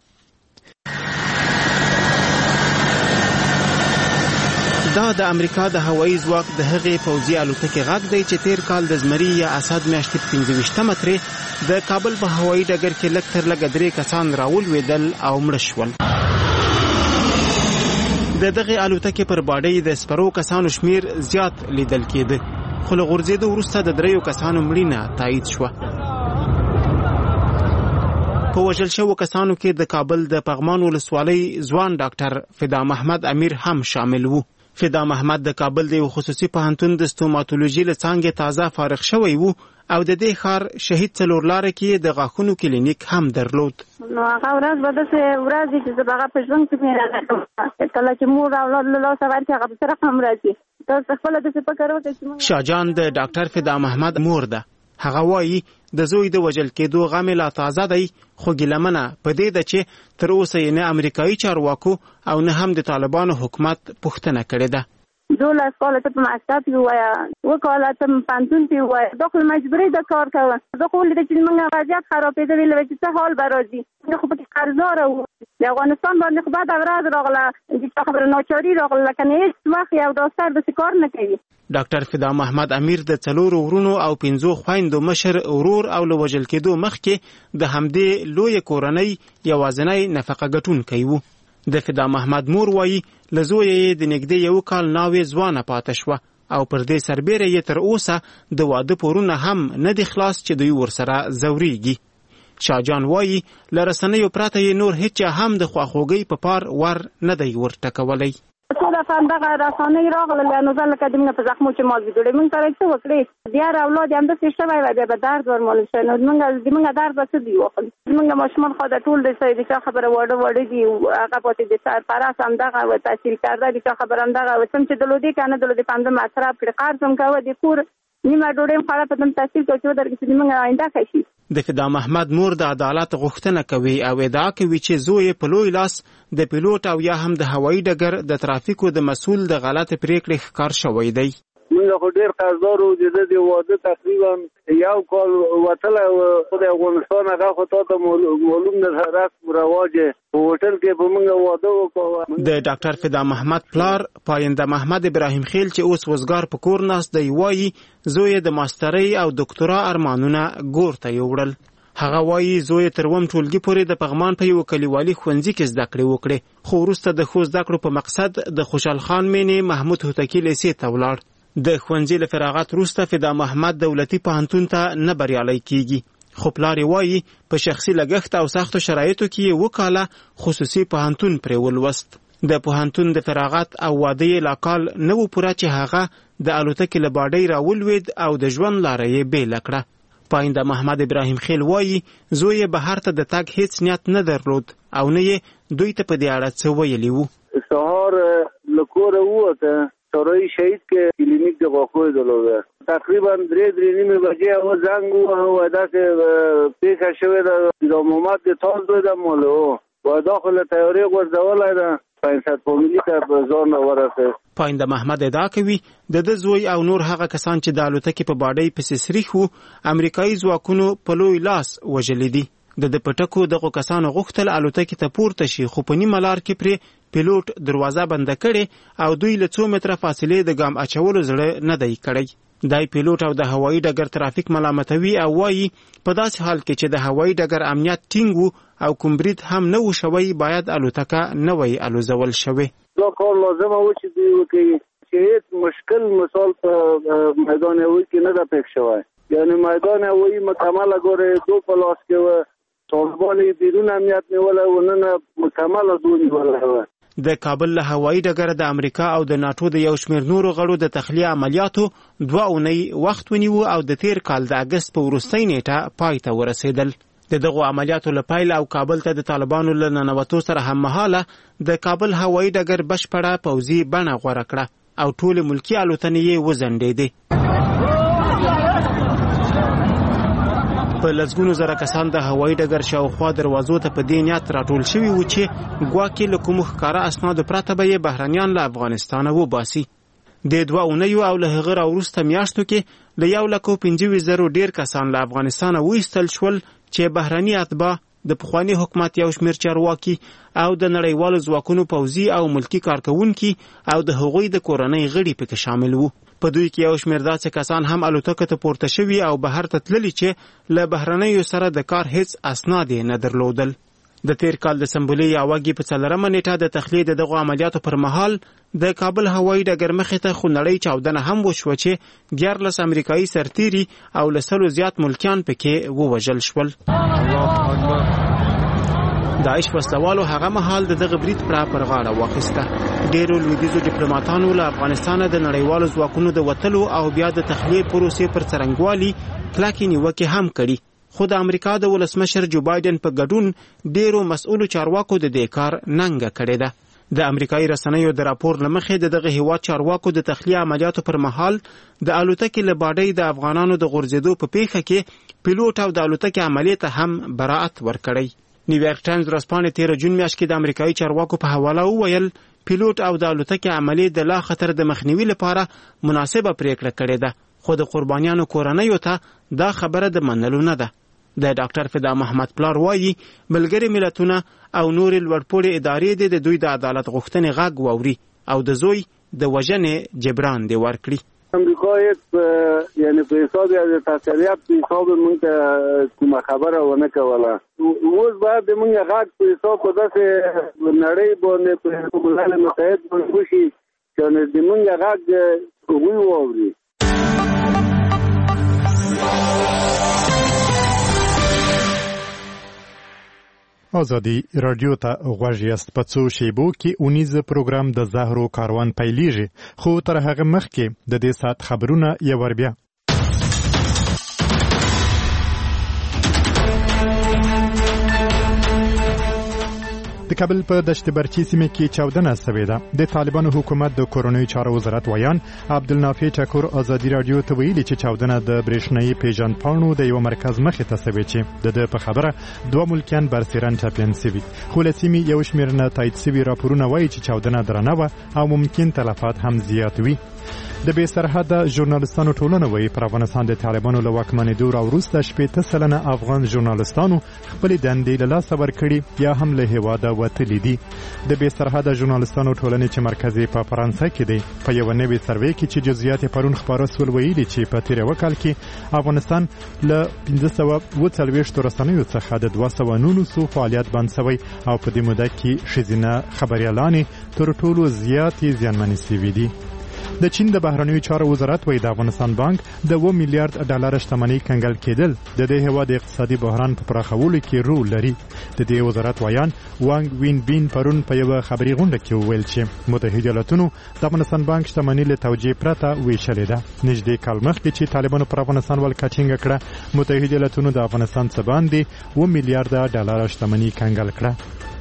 دا د امریکا د هوایي ځواک د هغې پوځي الوتکې غږ دی چې تیر کال د زمري یا اسد میاشتې پنځه ویشتمه ترې د کابل په هوایي ډګر کې لږ تر لږه درې کسان راولوېدل او مړه شول. د دغې الوتکې پر باډۍ د سپرو کسانو شمیر زیات لیدل کېده خو له غورځېدو وروسته د دریو کسانو مړینه تایید شوه. په وژل شوو کسانو کې د کابل د پغمان ولسوالۍ ځوان ډاکټر فدا محمد امیر هم شامل و. فدا محمد د کابل د خصوصي پوهنتون د ستوماتولوژي له څانګې تازه فارغ شوی وو او د دې ښار شهید څلورلارې کې د غاښونو کلینیک هم درلود. نو هغه ورځ به داسې ورځ چې زه به هغه په ژوند کې مې راغلم کله چې مور او اولاد له لاسه ورکړي هغه به سره هم راځي. تاسو خپله داسې فکر وکړئ چې شاهجان د ډاکټر فدا محمد مور ده. هغه وایي د زوی د وژل کېدو غم لا تازه دی خو ګیلمنه په دې ده چې تر اوسه یې نه امریکایي چارواکو او نه هم د طالبانو حکومت پوښتنه کړې ده. دولس کاله ته په مکتب کې ووایه، اووه کاله ته په پوهنتون کې ووایه، دا خو مجبوري ده کار کوه. زه خو ولیده چې زموږ وضعیت خرابېدلی لکه چې څه حال به راځي. زه خو پکې قرضداره وو. د افغانستان باندې خو بده ورځ راغله چې چا خبره ناچاري راغله لکه نه هېڅ وخت یو ډاکټر داسې کار نه کوي. ډاکټر فدا محمد امیر د څلورو ورونو او پنځو خویندو مشر ورور او له وژل کېدو مخکې د همدې لویې کورنۍ یوازینی نفقه ګټونکی و. د فدا محمد مور وایي له زویه یې د نږدې یو کال ناوې ځوانه پاته شوه او پر دې سربیره یې تر اوسه د واده پورونه هم نه دي خلاص چې دوی ورسره ځورېږي. شاهجان وایي له رسنیو پرته یې نور هیچا هم د خواخوږۍ په پار ور نه دی ورټکولی. څو دفعه همدغه رسنۍ راغلل نو زه لکه د موږ په زخمو چې مالګې جوړوي موږ سره څه وکړې دیار اولاد یې همداسې شوی وی بیا به درد ورمالوم شوی نو زموږ د موږ درد به څه دي وخل زموږ ماشومان خو د ټول د سړي د چا خبره واړه واړه دي هغه پاتې د سرپرست همدغه و تحصیل کرده د چا خبره همدغه و څوم چې د لودي که نه د لودي پنځه مصرف کړي قرض هم کوه د کور نیمه ډوډۍ هم خوړه په دم تحصیل کوي چې ودرګي چې زموږ آینده ښه شي. د فدا محمد مور د عدالت غوښتنه کوي او ادعا کوي چې زوی په لوی لاس د پیلوټ او یا هم د هوایي ډګر د ترافیکو د مسؤل د غلط پریکړې ښکار شوی دی. موږ خو ډېر قرضدار وو چې د واده تقریبا یو کال وتلی و د افغانستان هغه خو تا ته معلوم ده رسم رواج په هوټل کې به موږ واده وکړو. د ډاکټر فدا محمد پلار پاینده محمد ابراهیم خیل چې اوس وزګار په کور ناست دی وایي زوی د ماسترۍ او دکتورا ارمانونه ګور ته یوړل. هغه وایي زوی تر اووم ټولګي پورې د پغمان په یو کلیوالي ښوونځي کې زده کړې وکړې خو وروسته د ښو زده کړو په مقصد د خوشحال خان مینې محمود هوتکي لیسې ته ولاړ. د ښوونځي له فراغت وروسته فدا محمد دولتي پوهنتون ته نه بریالی کیږي خو پلار یې وایي په شخصي لګښت او سختو شرایطو کې یې اووه کاله خصوصي پوهنتون پرې ولوست. د پوهنتون د فراغت او واده یې لا کال نه و پوره چې هغه د الوتکې له باډۍ راولوید او د ژوند لاره یې بېله کړه. پاینده محمد ابراهیم خیل وایي زوی یې بهر ته د تګ هیڅ نیت نه درلود او نه یې دوی ته په دې اړه څه ویلي وو. سهار له کوره ووته سورای شهید کې کلینیک د غاښونو درلوده تقریبا درې درې نیمې بجې هغه زنګ ووهه داسې پېښه شوې ده د محمد د تاز دوی ده مولو و داخل تیارې غورځولی ده پنځه فامیلي ته په ځان ورسېد. پاینده محمد ادعا کوي د ده زوی او نور هغه کسان چې د الوتکې په باډۍ پسې سریښ وو امریکایي ځواکونو په لوی لاس وژلي دي. د د پټکو دغو کسانو غوښتل الوتکې ته پورته شي خو په نیمه لار کې پرې پیلوټ دروازه بنده کړې او دوی له څو متره فاصلې د ګام اچولو زړه نه دی کړی. دای پیلوټ او د هوایي ډګر ترافیک ملامتوي او وایي په داسې حال کې چې د هوایي ډګر امنیت ټینګ وو او کوم برید هم نه و شوی باید الوتکه نه وای الوزول شوې. دا کار لازمه و چې دوی وکړي چې هیڅ مشکل مثال په میدان هوایي کې نه ده پېښ شوی. یعنی میدان هوایي مکمل ګوره دو په لاس کې و طالبان بیرون امنیت نیولی و نه مکمل دو نیولی و. د کابل له هوایي ډګره د امریکا او د ناټو د یو شمېر نورو غړو د تخلیه عملیاتو دوه اونۍ وخت ونیو او د تیر کال د اګست په وروستۍ نیټه پای ته ورسېدل. د دغو عملیاتو له پیل او کابل ته د طالبانو له ننوتو سره هممهاله د کابل هوایي ډګر بشپړه پوځي بڼه غوره کړه او ټولې ملکي الوتنې یې وځنډېدې. په لسګونو زره کسان د هوایي ډګر شاوخوا دروازو ته په دې نیت راټول شوي وو چې ګواکې له کومو ښکاره اسنادو پرته به یې بهرنیان له افغانستانه وباسي. د دوه اونیو او له هغه راوروسته میاشتو کې له یو لکو پنځه ویشت زرو ډېر کسان له افغانستانه وایستل شول چې بهرني اتباع د پخواني حکومت یو شمېر چارواکي او د نړیوالو ځواکونو پوځي او ملکي کارکوونکي او د هغوی د کورنۍ غړي پکې شامل وو. په دوی کې یو شمېر داسې کسان هم الوتکه ته پورته شوي او بهر ته تللي چې له بهرنیو سره د کار هیڅ اسناد یې نه درلودل. د تیر کال د سنبلې یا وږي په څلورمه نیټه د تخلیې د دغو عملیاتو پر مهال د کابل هوایي ډګر مخې ته خونړۍ چاودنه هم وشوه چې دیارلس امریکایي سرتیري او له سلو زیات ملکیان پکې ووژل شول. داعش وسلوالو هغه مهال د دغه برید پړه پر غاړه واخیسته. ډیرو لویدیځو ډیپلوماټانو له افغانستانه د نړیوالو ځواکونو د وتلو او بیا د تخلیې پروسې پر څرنګوالي کلکې نیوکې هم کړي، خو د امریکا د ولسمشر جو بایدن په ګډون ډیرو مسؤلو چارواکو د دې کار ننګه کړې ده. د امریکایي رسنیو د راپور له مخې د دغه هیواد چارواکو د تخلیه عملیاتو پر مهال د الوتکې له باډۍ د افغانانو د غورځېدو په پیښه کې پیلوټ او د الوتکې عملیې ته هم براءت ورکړی. نیویارک ټایمز ورځپاڼې تېره جون میاشت کې د امریکایي چارواکو په حواله وویل پیلوټ او د الوتکې عملیې د لا خطر د مخنیوي لپاره مناسبه پریکړه کړې ده، خو د قربانیانو کورنیو ته دا خبره د منلو نه ده. د ډاکټر فدا محمد پلار وایي ملګري ملتونه او نور لوړپوړي ادارې د دوی د عدالت غوښتنې غږ واوري او د زوی د وژنې جبران دی ورکړي. امریکا یک یعنی په حساب یا د تاثیرات په حساب موږ کومه خبره ونه کوله. اوس باید موږ غږ په حساب په داسې نړۍ باندې په ملل متحد باندې وشي چې د موږ غږ وی واوري. آزادی رادیو ته غوږ یاست. په څو شیبو کې اونیز پروګرام د زهرو کاروان پیلیږي، خو تر هغه مخکې د دې ساعت خبرونه یو ور بیا. د کابل په دشت برچی سیمه کې چاودنه شوې ده. د طالبانو حکومت د کورونوي چارو وزارت ویان عبدالنافع چکور آزادي رادیو ته ویلي چې چاودنه د برېښنايي پیژندپاڼو د یو مرکز مخې ته شوې چې د ده په خبره دوه ملکیان برسېرن ټپیان شوي، خو له سیمې یو شمېر نه تایید شوي راپورونه وایي چې چاودنه درنه وه او ممکن تلفات هم زیات وي. د بې سرحده ژورنالستانو ټولنه وایي پر افغانستان د طالبانو له واکمنېدو راوروسته شپېته سلنه افغان ژورنالستانو خپلې دندې له لاسه ورکړي یا هم له هېواده وتلي دي. د بې سرحده ژورنالستانو ټولنې چې مرکز یې په فرانسه کې دی په یوه نوې سروې کې چې جزئیات یې پرون خپاره سول ویلي چې په تېر یوه کال کې افغانستان له پنځه سوه اووه څلوېښتو رسنیو څخه د دوه سوه نولسو فعالیت بند شوی او په دې موده کې ښځینه خبریالانې تر ټولو زیاتې زیانمنې شوي دي. د چین د بهرنیو چارو وزارت وایي د افغانستان بانک د اوه میلیارډ ډالر شتمنۍ کنګل کېدل د دې هېواد د اقتصادي بحران په پراخولو کې رول لري. د دې وزارت ویان وانګ وین بین پرون په یوه خبري غونډه کې وویل چې متحده ایالاتونو د افغانستان بانک شتمنۍ له توجیه پرته ویشلې ده. نږدې کال مخکې چې طالبانو پر افغانستان ولکه ټینګه کړه، متحده ایالاتونو د افغانستان څخه باندې اوه میلیارډ ډالر شتمنۍ کنګل کړه.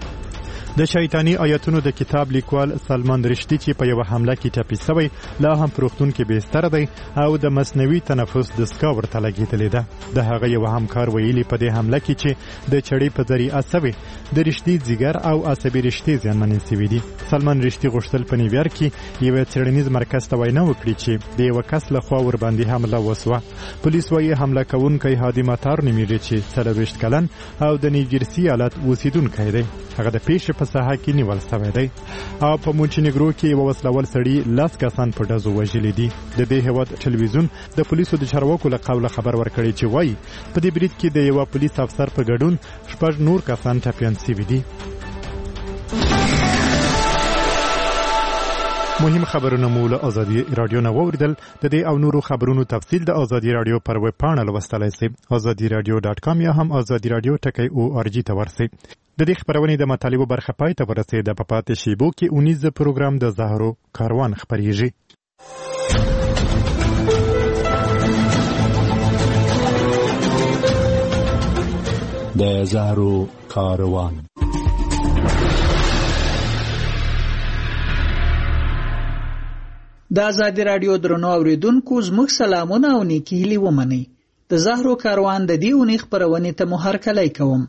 د شیطانی آیاتونو د کتاب لیکوال سلمان رشدي چې په یوه حمله کې ټپي شوی لا هم په روغتون کې بستر دی او د مصنوعي تنفس دستګاه ورته لګېدلې ده. د هغه یو همکار ویلي په دې حمله کې چې د چړې په ذریعه شوې د رشدي ځیګر او عصبي رشتې زیانمنې شوي دي. سلمان رشدي غوښتل په نیویارک کې یوه څېړنیز مرکز ته وینا وکړي چې د یوه کس لخوا ورباندې حمله وسوه. پولیس وایي حمله کوونکی هادي مطار نومیږي چې څلوېښت کلن او د نیوجرسي ایالت اوسېدونکی دی. هغه د پیښې په ساحه کې نیول شوی دی او په مونټینګرو کې یوه وسلوال سړي لس کسان په ډزو وژلي دي. د دې هېواد ټلویزیون د پولیسو د چارواکو له قوله خبر ورکړی چې وایي په دې برید کې د یوه پولیس افسر په ګډون شپږ نور کسان ټپیان شوي دي. مهم خبرونه مو له آزادي رادیو نه واوریدل. د دې او نورو خبرونو تفصیل د آزادي رادیو پر ویب پاڼه لوستلی شئ، آزادي رادیو ډاټ کام یا هم آزادي رادیو ټکی او آر جی ته ورسئ. د دې خبرونې د مطالبو برخه پای ته ورسېده. په پاتې شیبو کې اونیز پروګرام د زهرو کاروان خپریږي. د زهرو کاروان د آزادي رادیو درنو اوریدونکو زموږ سلامونه او نیکی هیلې ومنئ. د زهرو کاروان د دې اونۍ خپرونې ته مو هرکلی کوم.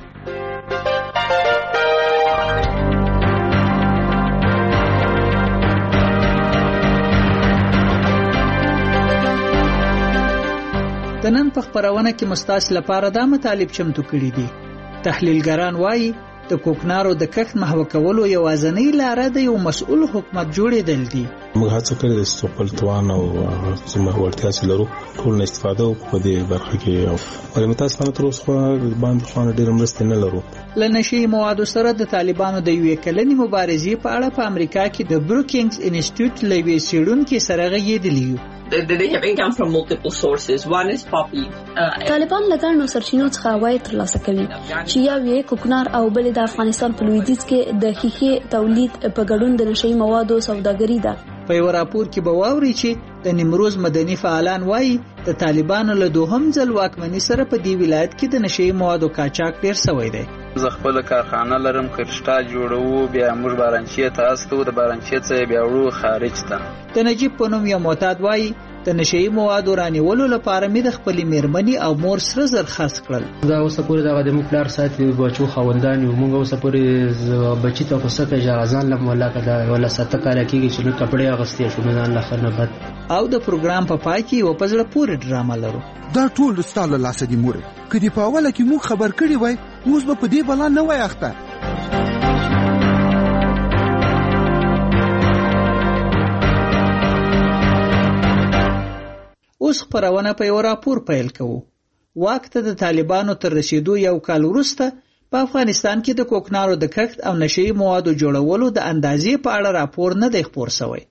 د نن په خپرونه کې مستاس لپاره دا مطالب چمتو کړي دي. تحلیلګران وایي د کوکنارو د کښت محو کولو یوازینۍ لاره د یو مسؤل حکومت جوړېدل دي. موږ هڅه کړې ده چې خپل توان او زموږ وړتیا چې لرو ټول نه استفاده وکړو په دې برخه کې. ولې متاسفانه تر اوسه باندې خو ډېر مرسته نه لرو. له نشي موادو سره د طالبانو د یوې کلنې مبارزې په اړه په امریکا کې د بروکینګز انسټیټیوټ له یوې څېړونکي سره غږېدلی یو. they have income from multiple sources. One is poppy. طالبان لګړنو سرچینو څخه عواید ترلاسه کوي چې یو یې کوکنار او بل د افغانستان په لویدیځ کې د ښیښې تولید په ګډون د نشئی موادو سوداګري ده. په یو راپور کې به واوري چې د نیمروز مدني فعالان وایي د طالبانو له دوهم ځل واکمنۍ سره په دې ولایت کې د نشئی موادو قاچاق ډیر شوی دی. زه خپل کارخانه لرم، کرشتا جوړو، بیا موږ بارانچې ته استو، د بارانچې څخه بیا وړو خارج ته. د نجیب په نوم یو معتاد وایي د نشئی موادو رانیولو لپاره مې د خپلې میرمنې او مور سره زر خرڅ کړل. دا اوسه پورې دغه د موږ پلار ساتي بچو خاوندان یو، موږ اوسه پورې بچی ته خو څه کې ځان له مولا کده ولا ساته کال کېږي چې نو کپڑے اغستې شو نه الله خنه بد. او د پروګرام په پای کې یو پزړه پورې ډرامه لرو. دا ټول ستاله لاسه دی مور کدی په اوله کې موږ خبر کړی وای اوس به په دې بلا نه وای اخته. اوس خبرونه په یو راپور پیل کوو. وخت د طالبانو تر رسیدو یو کال وروسته په افغانستان کې د کوکنارو د کښت او نشئی موادو جوړولو د اندازې په اړه راپور نه دی خپور شوی.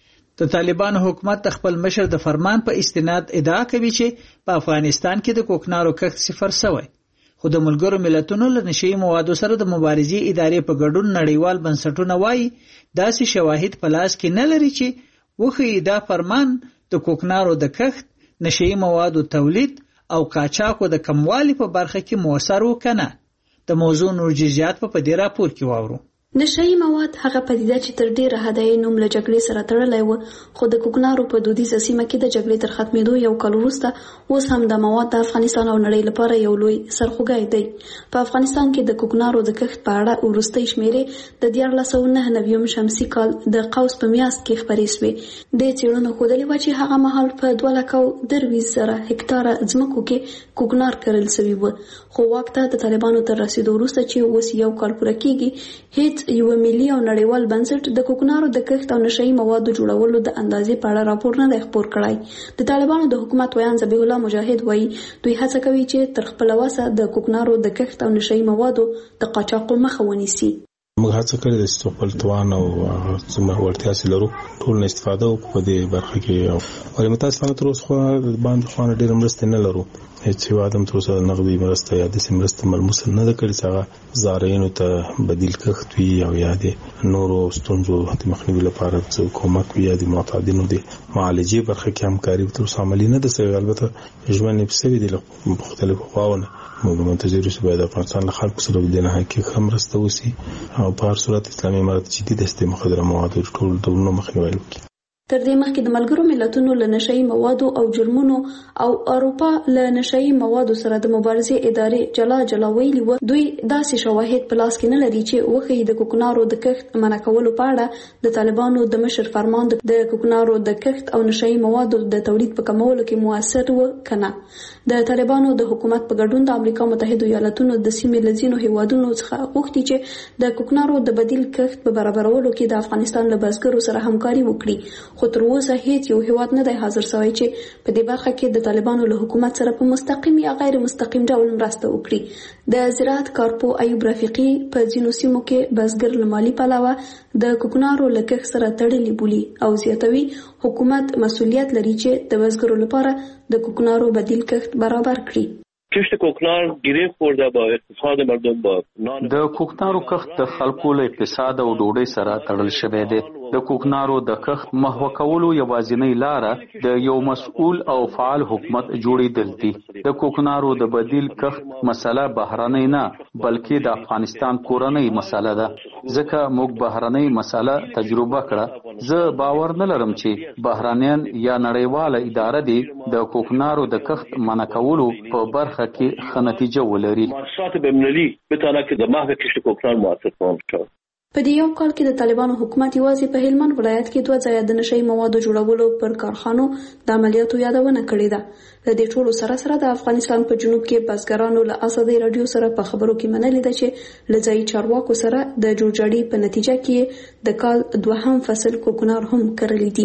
د طالبانو حکومت خپل مشر د فرمان په استناد ادعا کوي چې په افغانستان کې د کوکنارو کښت صفر شوی، خو د ملګرو ملتونو له نشئی موادو سره د مبارزې ادارې په ګډون نړیوال بنسټونه وایي داسې شواهد په لاس کې نه لري چې وښیي دا فرمان د کوکنارو د کښت، نشئی موادو تولید او قاچاقو د کموالي په برخه کې موثر وکنه. د موضوع نور جزئیات په دې راپور کې واورو. نشئی مواد هغه پدیده چې تر ډیره حده یې نوم له جګړې سره تړلی و، خو د کوکنارو په دودیزه سیمه کې د جګړې تر ختمېدو یو کال وروسته اوس هم د مواد د افغانستان او نړۍ لپاره یو لوی سرخوږی دی. په افغانستان کې د کوکنارو د کښت په اړه وروستۍ شمیرې د دیارلس سوه نهه نوي شمسي کال د قوس په میاشت کې خپرې سوې. د څېړنو ښودلې وه چې هغه مهال په دوه لکه او درویشت زره هکټاره ځمکو کې کوکنار کرل سوي و، خو واک ته د طالبانو تر رسیدو وروسته چې اوس یو کال پوره کېږي هیڅ یو ملي او نړیوال بنسټ د کوکنارو د کښت او نشئی موادو جوړولو د اندازې په اړه راپور نه دی خپور کړی. د طالبانو د حکومت ویان ذبیح الله مجاهد وایي دوی هڅه کوي چې تر خپل وسه د کوکنارو د کښت او نشئی موادو د قاچاقو مخه ونیسي. موږ هڅه کړې ده چې خپل توان او څومره وړتیا چې لرو ټول نه استفاده وکړو په دې برخه کې. ولې متاسفانه تر اوسه خو باندې خو ډېر مرسته نه لرو، هیڅ یواد هم تر اوسه نغدي مرسته یا داسې مرسته ملموسه نه ده کړې چې هغه زارعینو ته بدیل کښت وي او یا د نورو ستونزو د مخنیوي لپاره څه کومک وي یا د معتادینو د معالجې برخه کې همکاري تر اوسه عملي نه ده شوې. البته ژوند یې پسې دي له مختلفو خواونه موږ منتظر یو چې باید افغانستان له خلکو سره د نه حقیقت هم مرسته وشي او په هر صورت اسلامي امارت جدي دستې مخدره موادو ټول ډولونو مخنیوي وکړي. تر دې مخکې د ملګرو ملتونو له نشئی موادو او جرمونو او اروپا له نشئی موادو سره د مبارزې ادارې جلا جلا ویلي و دوی داسې شواهد په لاس کې نه لري چې وښیي د کوکنارو د کښت منع کولو په اړه د طالبانو د مشر فرمان د کوکنارو د کښت او نشئی موادو د تولید په کمولو کې موثر و کنه. د طالبانو د حکومت په ګډون د امریکا متحده ایالاتونو د سیمې له ځینو هیوادونو څخه غوښتي چې د کوکنارو د بدیل کښت په برابرولو کې د افغانستان له بزګرو سره همکاري وکړي، خو تر اوسه هیڅ یو هیواد نه دی حاضر شوی چې په دې برخه کې د طالبانو له حکومت سره په مستقیم یا غیر مستقیم ډول مرسته وکړي. د زراعت کارپو ایوب رفیقي په ځینو سیمو کې بزګر له مالي پلوه د کوکنارو له کښت سره تړلي بولي او زیاتوي حکومت مسؤلیت لري چې د بزګرو لپاره د کوکنارو بدیل کښت برابر کړي. کشت کوکنار گره خورده با اقتصاد مردم با د کوکنارو کښت د خلکو له اقتصاد او ډوډۍ سره تړل شوی دی. د کوکنارو د کښت محو کولو یوازینۍ لاره د یو مسؤل او فعال حکومت جوړیدل دي. د کوکنارو د بدیل کښت مسله بهرنۍ نه بلکې د افغانستان کورنۍ مسله ده، ځکه موږ بهرنۍ مسله تجربه کړه. زه باور نه لرم چې بهرنیان یا نړیواله اداره دي د کوکنارو د کښت منع کولو په برخه کې ښه نتیجه ولري. مؤسسات بین‌المللي بتونه کې د محو کشت کوکنار مؤثر قوم شو. په دې یو کال کې د طالبانو حکومت یوازې په هلمند ولایت کې دوه ځایه د نشئی موادو جوړولو پر کارخانو د عملیاتو یادونه کړې ده. د دې ټولو سره سره د افغانستان په جنوب کې بزګرانو له ازادي رادیو سره په خبرو کې منلې ده چې له ځایي چارواکو سره د جوړجاړي په نتیجه کې د کال دوهم فصل کوکنار هم کرلی دي.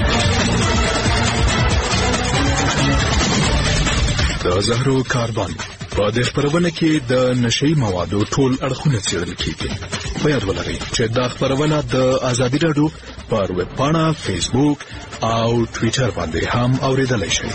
د زهرو کاروان په دې خبرونه کې د نشئی موادو ټول اړخونه څېړل کیږي. په یاد ولرئ چې دا خبرونه د ازادي رادیو پر ویب پاڼه، فیسبوک او ټویټر باندې هم اوریدلای شئ.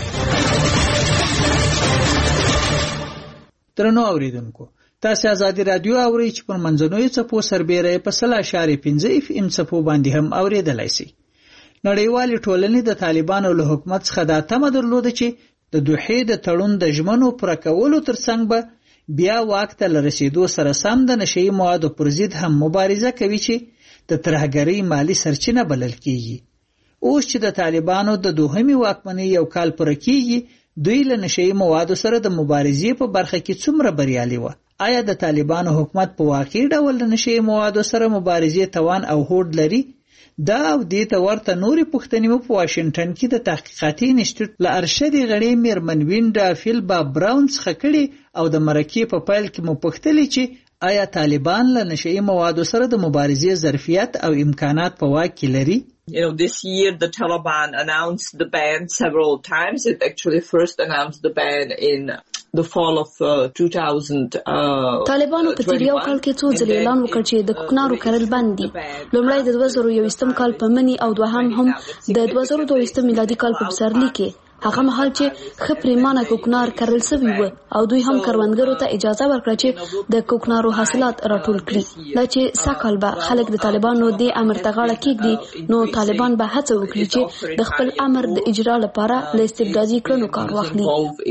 درنو اوریدونکو، تاسو آزادي رادیو اورئ چې پر منځنوي څپو سربېره په سل اشاریه پنځه اف ام څپو باندې هم اوریدلای شئ. نړیوالې ټولنې د طالبانو له حکومت څخه دا تمه درلوده چې د دوحې د تړون د ژمنو پوره کولو ترڅنګ به بیا واک ته لرسېدو سره سم د نشئی موادو پر ضد هم مبارزه کوي چې د ترهګرۍ مالی سرچینه بلل کیږي. اوس چې د طالبانو د دوهمي واکمنۍ یو کال پوره کیږي، دوی له نشئی موادو سره د مبارزې په برخه کې څومره بریالي و؟ آیا د طالبانو حکومت په واقعي ډول د نشئی موادو سره مبارزې توان او هوډ لري؟ دا او دې ته ورته نورې پوښتنې مو په واشنګټن کې د تحقیقاتي انسټیټیوټ له ارشدې غړي میرمن وینډا فیلبا براون څخه کړي او د مرکې په پیل کې مو پوښتلې چې آیا طالبان له نشئی موادو سره د مبارزې ظرفیت او امکانات په واک کې لري؟ You know, this year the Taliban announced the ban several times. It actually first announced the ban in the fall of uh, two thousand uh, طالبانو په تیریو کال کې څو ځله اعلان وکړ چې د کوکنارو کرل بند دي. لومړی د دوه زره یوویشتم کال په مني او دوهم هم د دوه زره دوه ویشتم میلادي کال په پسرلي کې. هغه مهال چې ښه پریمانه کوکنار کرل شوي و او دوی هم کروندګرو ته اجازه ورکړه چې د کوکنارو حاصلات راټول کړي. دا چې سږ به خلک د طالبانو د امر ته غاړه کېږدي، نو طالبان به هڅه وکړي چې د خپل امر د اجرا لپاره له استبدادي کړنو کار واخلي.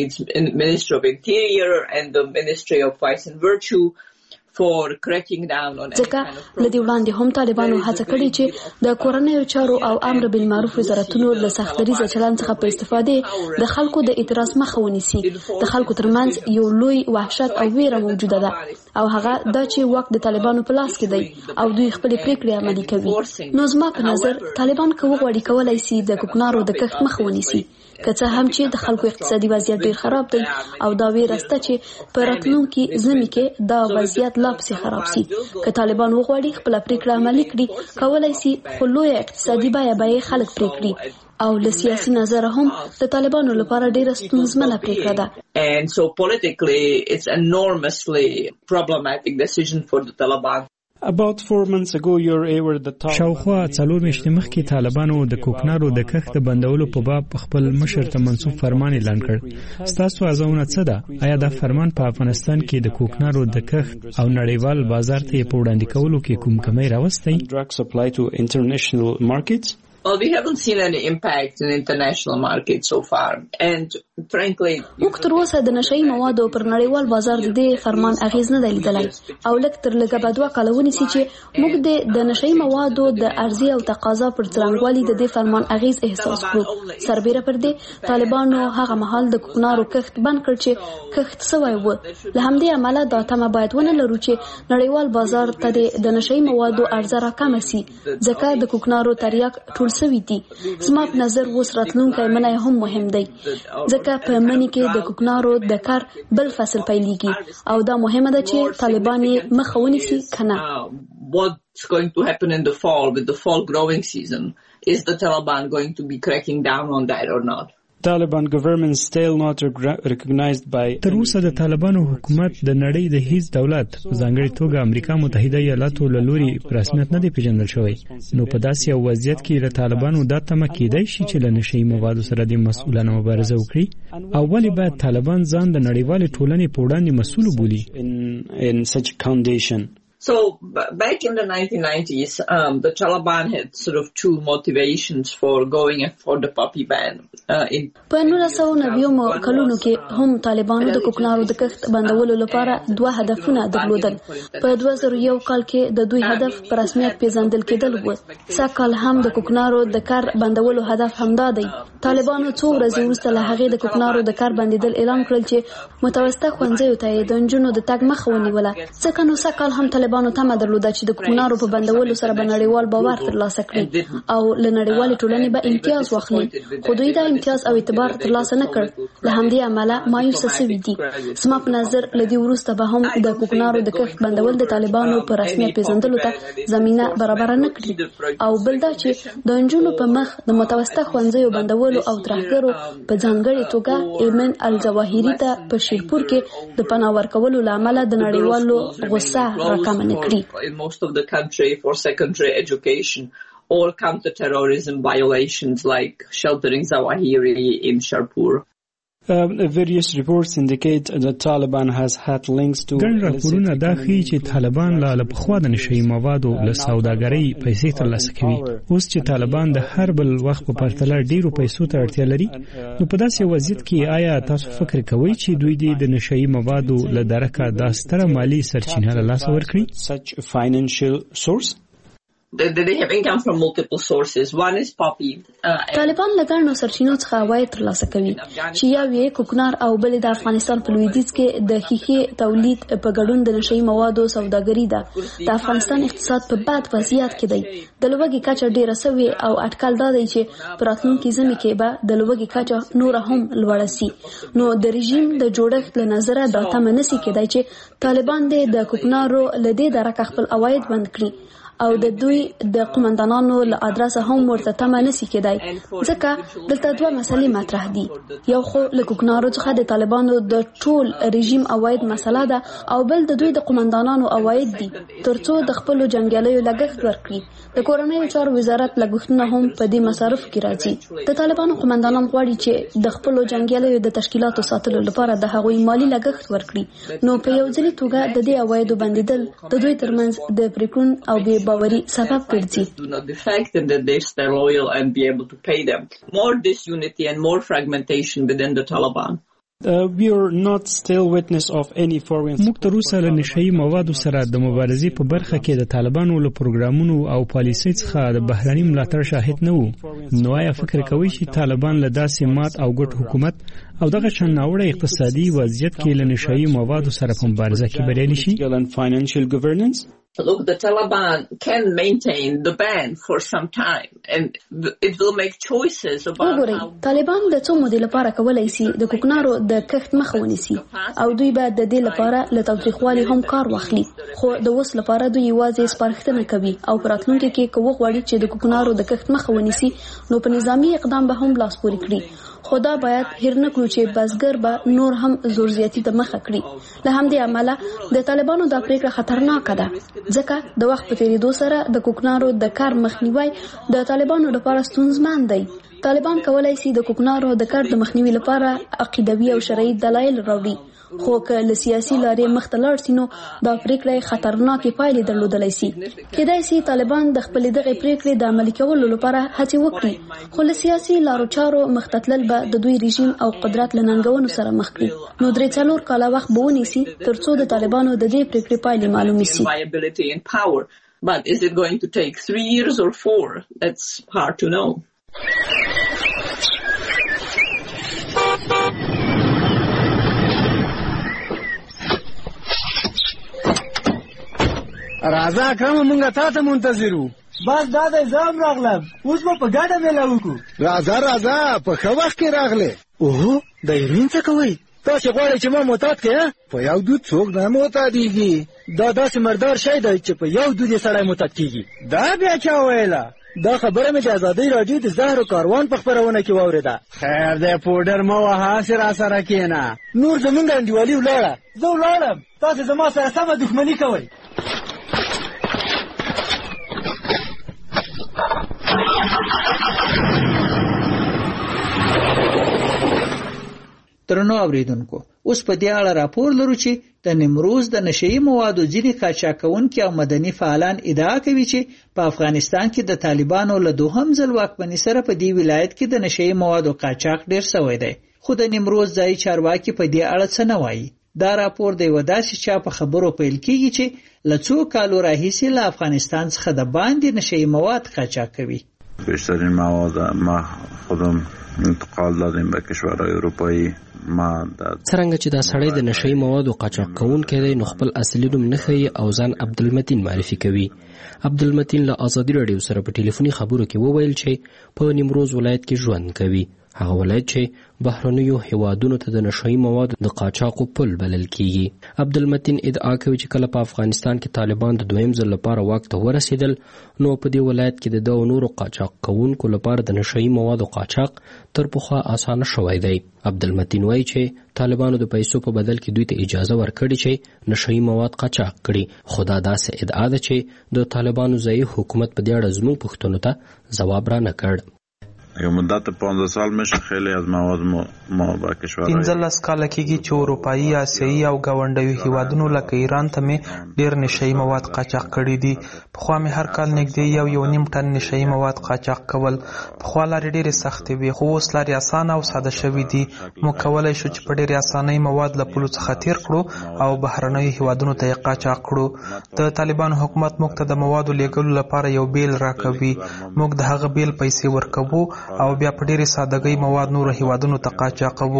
for cracking down on ځکه لدی وړاندې هم طالبانو هڅه کړې چې د کورنیو چارو او امر بالمعروف وزارتونو له سختدریزه چلند څخه په استفاده د خلکو د اعتراض مخه ونیسي. د خلکو ترمنځ یو لوی وحشت او ویره موجوده ده او هغه دا چې واک د طالبانو په لاس کې دی او دوی خپل پریکړې عملي کوي. نو زما په نظر طالبان کوم غوړي کولای شي د کوکنارو د کښت مخه ونیسي، که څه هم چې د خلکو اقتصادي وضعیت ډیر خراب دی او دا ویره سته چې په راتلونکي ژمي کې دا وضعیت لا پسې خراب شي. که طالبان وغواړي خپل پریکړه عملي کړي، کولای شي خو لویه اقتصادي بیه به خلک پریکړي او له سیاسي نظره هم د طالبانو لپاره ډیره ستونزمنه پریکړه ده. And so politically it's enormously problematic decision for the Taliban. About four months ago your were the top شاوخوا څلور میاشتې مخکې طالبانو د کوکنارو د کښت بندولو په باب خپل مشر ته منسوب فرمان اعلان کړ. ستاسو ازونه څه ده؟ آیا دا فرمان په افغانستان کې د کوکنارو د کښت او نړیوال بازار ته په وړاندې کولو کې کوم کمی راوستی؟ drug supply to international markets? Well, we haven't seen any impact in international markets so far. And frankly, موږ تر اوسه د نشئی موادو پر نړیوال بازار د دې فرمان اغیز نه دی لیدلی او لږ تر لږه به دوه کاله ونیسي چې موږ د نشئی موادو د عرضې او تقاضا پر څرنګوالي د دې فرمان اغیز احساس کړو. سربیره پر دې طالبانو هغه مهال د کوکنارو کښت بند کړ چې کښت سوی و. له همدې امله دا تمه باید ونه لرو چې نړیوال بازار ته د نشئی موادو عرضه راکمه سي، ځکه د کوکنارو تریاک ټول سوي دي. زما په نظر اوس راتلونکی منی هم مهم دی، ځکه په منی کې د کوکنارو د کار بل فصل پیلېږي او دا مهمه ده چې طالبان یې مخه ونیسي که نه. What's going to happen in the fall with the fall growing season? Is the Taliban going to be cracking down on that or not? Taliban government still not recognized by تر اوسه د طالبانو حکومت د نړۍ د هیڅ دولت په ځانګړي توګه امریکا متحده ایالاتو له لوري په رسمیت نه دی پیژندل شوی. نو په داسې یو وضعیت کې له طالبانو دا تمه کېدای شي چې له نشئی موادو سره د مسؤلانه مبارزه وکړي او ولې باید طالبان ځان د نړیوالې ټولنې په وړاندې مسؤل وبولي؟ in such condition. So back in the nineteen nineties, um, the Taliban had sort of two motivations for going for the puppy ban. Uh, in په نولس سوه نوي کلونو کې هم طالبانو د کوکنارو د کښت بندولو لپاره دوه هدفونه درلودل. په دوه زره یو کال کې د دوی هدف په رسمیت پیژندل کېدل و. سږ کال هم د کوکنارو د کار بندولو هدف همدا دی. طالبانو څو ورځې وروسته له هغې د کوکنارو د کار بندیدل اعلان کړل چې متوسطه ښوونځیو ته یې د نجونو د تګ مخه ونیوله. ځکه نو سږ کال هم طالبانو تمه درلوده چې د کوکنارو په بندولو سره به نړیوال باور ترلاسه کړي او له نړیوالې ټولنې به امتیاز واخلي، خو دوی دا امتیاز او اعتبار ترلاسه نه کړ. له همدې امله مایوسه سوي دي. زما په نظر له دې وروسته به هم د کوکنارو د کښت بندول د طالبانو په رسمیت پیژندلو ته زمینه برابره نه کړي او بل دا چې د نجونو په مخ د متوسطه ښوونځیو بندولو او ترهګرو په ځانګړې توګه ایمن الجواهري ته په شیرپور کې د پناه ورکولو له امله د نړیوالو غصه راکمه نه کړي. in most of the country for secondary education or counter-terrorism violations like sheltering Zawahiri in Sharpur. Um, various reports indicate that Taliban has had links to ګڼ راپورونه دا ښیي چې طالبان لا پخوا د نشهیي موادو له سوداګرۍ پیسې ترلاسه کوي. اوس چې طالبان د هر بل وخت په پرتله ډیرو پیسو ته اړتیا لري، نو په داسې وضعیت کې آیا تاسو فکر کوئ چې دوی دې د نشهیي موادو له درکه دا ستره مالي سرچینه له لاسه ورکړي؟ Such a financial source? They, they have income from multiple sources. One is poppy. طالبان له ګڼو سرچینو څخه عواید ترلاسه کوي چې یو یې کوکنار او بل د افغانستان په لویدیځ کې د ښیښې تولید په ګډون د نشهیي موادو سوداګري ده. د افغانستان اقتصاد په بد وضعیت کې دی. د لوږې کچه ډیره سوې او اټکل دا دی چې په راتلونکي ژمي کې به د لوږې کچه نور هم لوړه سي. نو د رژیم د جوړښت له نظره دا تمه نشي کېدای چې طالبان د کوکنارو له دې درکه خپل عواید بند کړي او د دوی د قومندانانو له ادرسه هم ورته تمه نشي کېدای، ځکه دلته دوه مسلې مطرح دي. یو خو له کوکنارو څخه د طالبانو د ټول رژیم عواید مسله ده او بل د دوی د قومندانانو عواید دي ترڅو د خپلو جنګیالیو لګښت ورکړي. د کورنیو چارو وزارت لګښتونه هم په دې مصارف کې راځي. د طالبانو قومندانان غواړي چې د خپلو جنګیالیو د تشکیلاتو ساتلو لپاره د هغوی مالی لګښت ورکړي. نو په یو ځلي توګه د دې عوایدو بندیدل د دوی ترمنځ د پریکون او بې باوري سبب ګرځي. Do not defect and that they stay loyal and be able to pay them. More disunity and more fragmentation within the Taliban. Uh, we are not still witness of any foreign. موږ تر اوسه له نشهیي موادو سره د مبارزې په برخه کې د طالبانو له پروګرامونو او پالیسۍ څخه د بهرني ملاتړ شاهد نه وو. نو آیا فکر کوئ چې طالبان له داسې مات او ګډ حکومت او دغه شان ناوړه اقتصادي وضعیت کې له نشهیي موادو سره په مبارزه کې بریالي شي؟ Financial governance? Look, the Taliban can maintain the ban for some time and it will make choices about وګورئ طالبان د څو مودې لپاره کولای شي د کوکنارو د کښت مخه ونیسي او دوی به د دې لپاره له تاوتریخوالي هم کار واخلي، خو د اوس لپاره دوی یوازې سپارښتنه کوي او په راتلونکي کې که وغواړي چې د کوکنارو د کښت مخه ونیسي نو په نظامي اقدام به هم لاس پورې کړي. خو دا باید هیر نه کړو چې بزګر به نور هم زور زیاتی ته مخه کړي. له همدې امله د طالبانو دا پریکړه خطرناکه ده ځکه د وخت په تیریدو سره د کوکنارو د کار مخنیوي د طالبانو لپاره ستونزمن دی. طالبان کولای شي د کوکنارو د کار د مخنیوي لپاره عقیدوي او شرعي دلایل راوړي، خو که له سیاسي لارې مخته لاړ شي نو دا پریکړه خطرناکې پایلې درلودلی شي. کېدای شي طالبان د خپلې دغې پریکړې د عملي کولو لپاره هڅې وکړي، خو له سیاسي لارو چارو مخته تلل به د دوی رژیم او قدرت له ننګونو سره مخ کړي. نو درې څلور کاله وخت به ونیسي ترڅو د طالبانو د دې پریکړې پایلې معلومې شي. But is it going to take three years or four? That's hard to know. راځه اکرم مونږه تا ته منتظر وو. بس دا د ځام راغلم، اوس به په ګډه میله وکړو. راځه راځه په ښه وخت کې راغلې. اوهو د هیروین څه کوئ؟ تاسې غواړئ چې ما معتاد کړې؟ په یو دود څوک نه معتادېږي. دا داسې مردار شی دی چې په یو دود یې سړی معتاد کېږي. دا بیا چا ویله؟ دا خبره مې د ازادۍ راډیو د زهرو کاروان په خپرونه کې واورېده. خیر دی پوډر مه وهه، هسې راسره کښېنه. نور زمونږ انډیوالي ولاړه. زه ولاړم، تاسې زما سره سمه دښمني کوئ. درنو اوریدونکو، اوس په دې اړه راپور لرو چې د نیمروز د نشهیي موادو ځینې قاچاقونکي او مدني فعالان ادعا کوي چې په افغانستان کې د طالبانو له دوهم ځل واکمنۍ سره په دې ولایت کې د نشهیي موادو قاچاق ډیر شوی دی، خو د نیمروز ځایي چارواکي په دې اړه څه نه وایي. دا راپور د یوه داسې چا په خبرو پیل کیږي چې له څو کالو راهیسې له افغانستان څخه د باندې نشهیي مواد قاچاق کوي. بیشترین مواد ما خودم انتقال دادیم به کشورهای اروپایی. ما څرنګه چې دا سړی د نشهیي موادو قاچاق کوونکی دی نو خپل اصلي نوم نه ښیي او ځان عبدالمتین معرفي کوي. عبدالمتین له ازادي راډیو سره په ټلیفوني خبرو کې وویل چې په نیمروز ولایت کې ژوند کوي هغه ولایت چې بهرنیو هیوادونو ته د نشهیي موادو د قاچاقو پل بلل کیږي. عبدالمتین ادعا کوي چې کله په افغانستان کې طالبان د دویم ځل لپاره واک ته ورسېدل نو په دې ولایت کې د دغو نورو قاچاق کوونکو لپاره د نشهیي موادو قاچاق تر پخوا اسانه شوی دی. عبدالمتین وایي چې طالبانو د پیسو په بدل کې دوی ته اجازه ورکړې چې نشهیي مواد قاچاق کړي، خو دا داسې ادعا ده چې د طالبانو ځایي حکومت په دې اړه زموږ پوښتنو ته ځواب را نه کړ. مدت پانزده سال میشه خیلی از مواد ما, ما با کشورهای پنځلس کاله کېږي چې اروپایي، آسیایي او ګاونډیو هیوادونو لکه ایران ته مې ډېر نشهیي مواد قاچاق کړي دي. پخوا مې هر کال نږدې یو یو نیم ټن نشهیي مواد قاچاق کول. پخوا لارې ډېرې سختې وې، خو اوس لارې اسانه او ساده شوي دي. موږ کولی شو چې په ډېرې اسانۍ مواد له پولو څخه تیر کړو او بهرنیو هیوادونو ته یې قاچاق کړو. د طالبانو حکومت موږ ته د موادو لیږلو لپاره یو بیل راکوي. موږ د هغه بیل پیسې ورکوو او بیا په ډېرې سادګۍ مواد نورو هیوادونو ته قاچاقوو.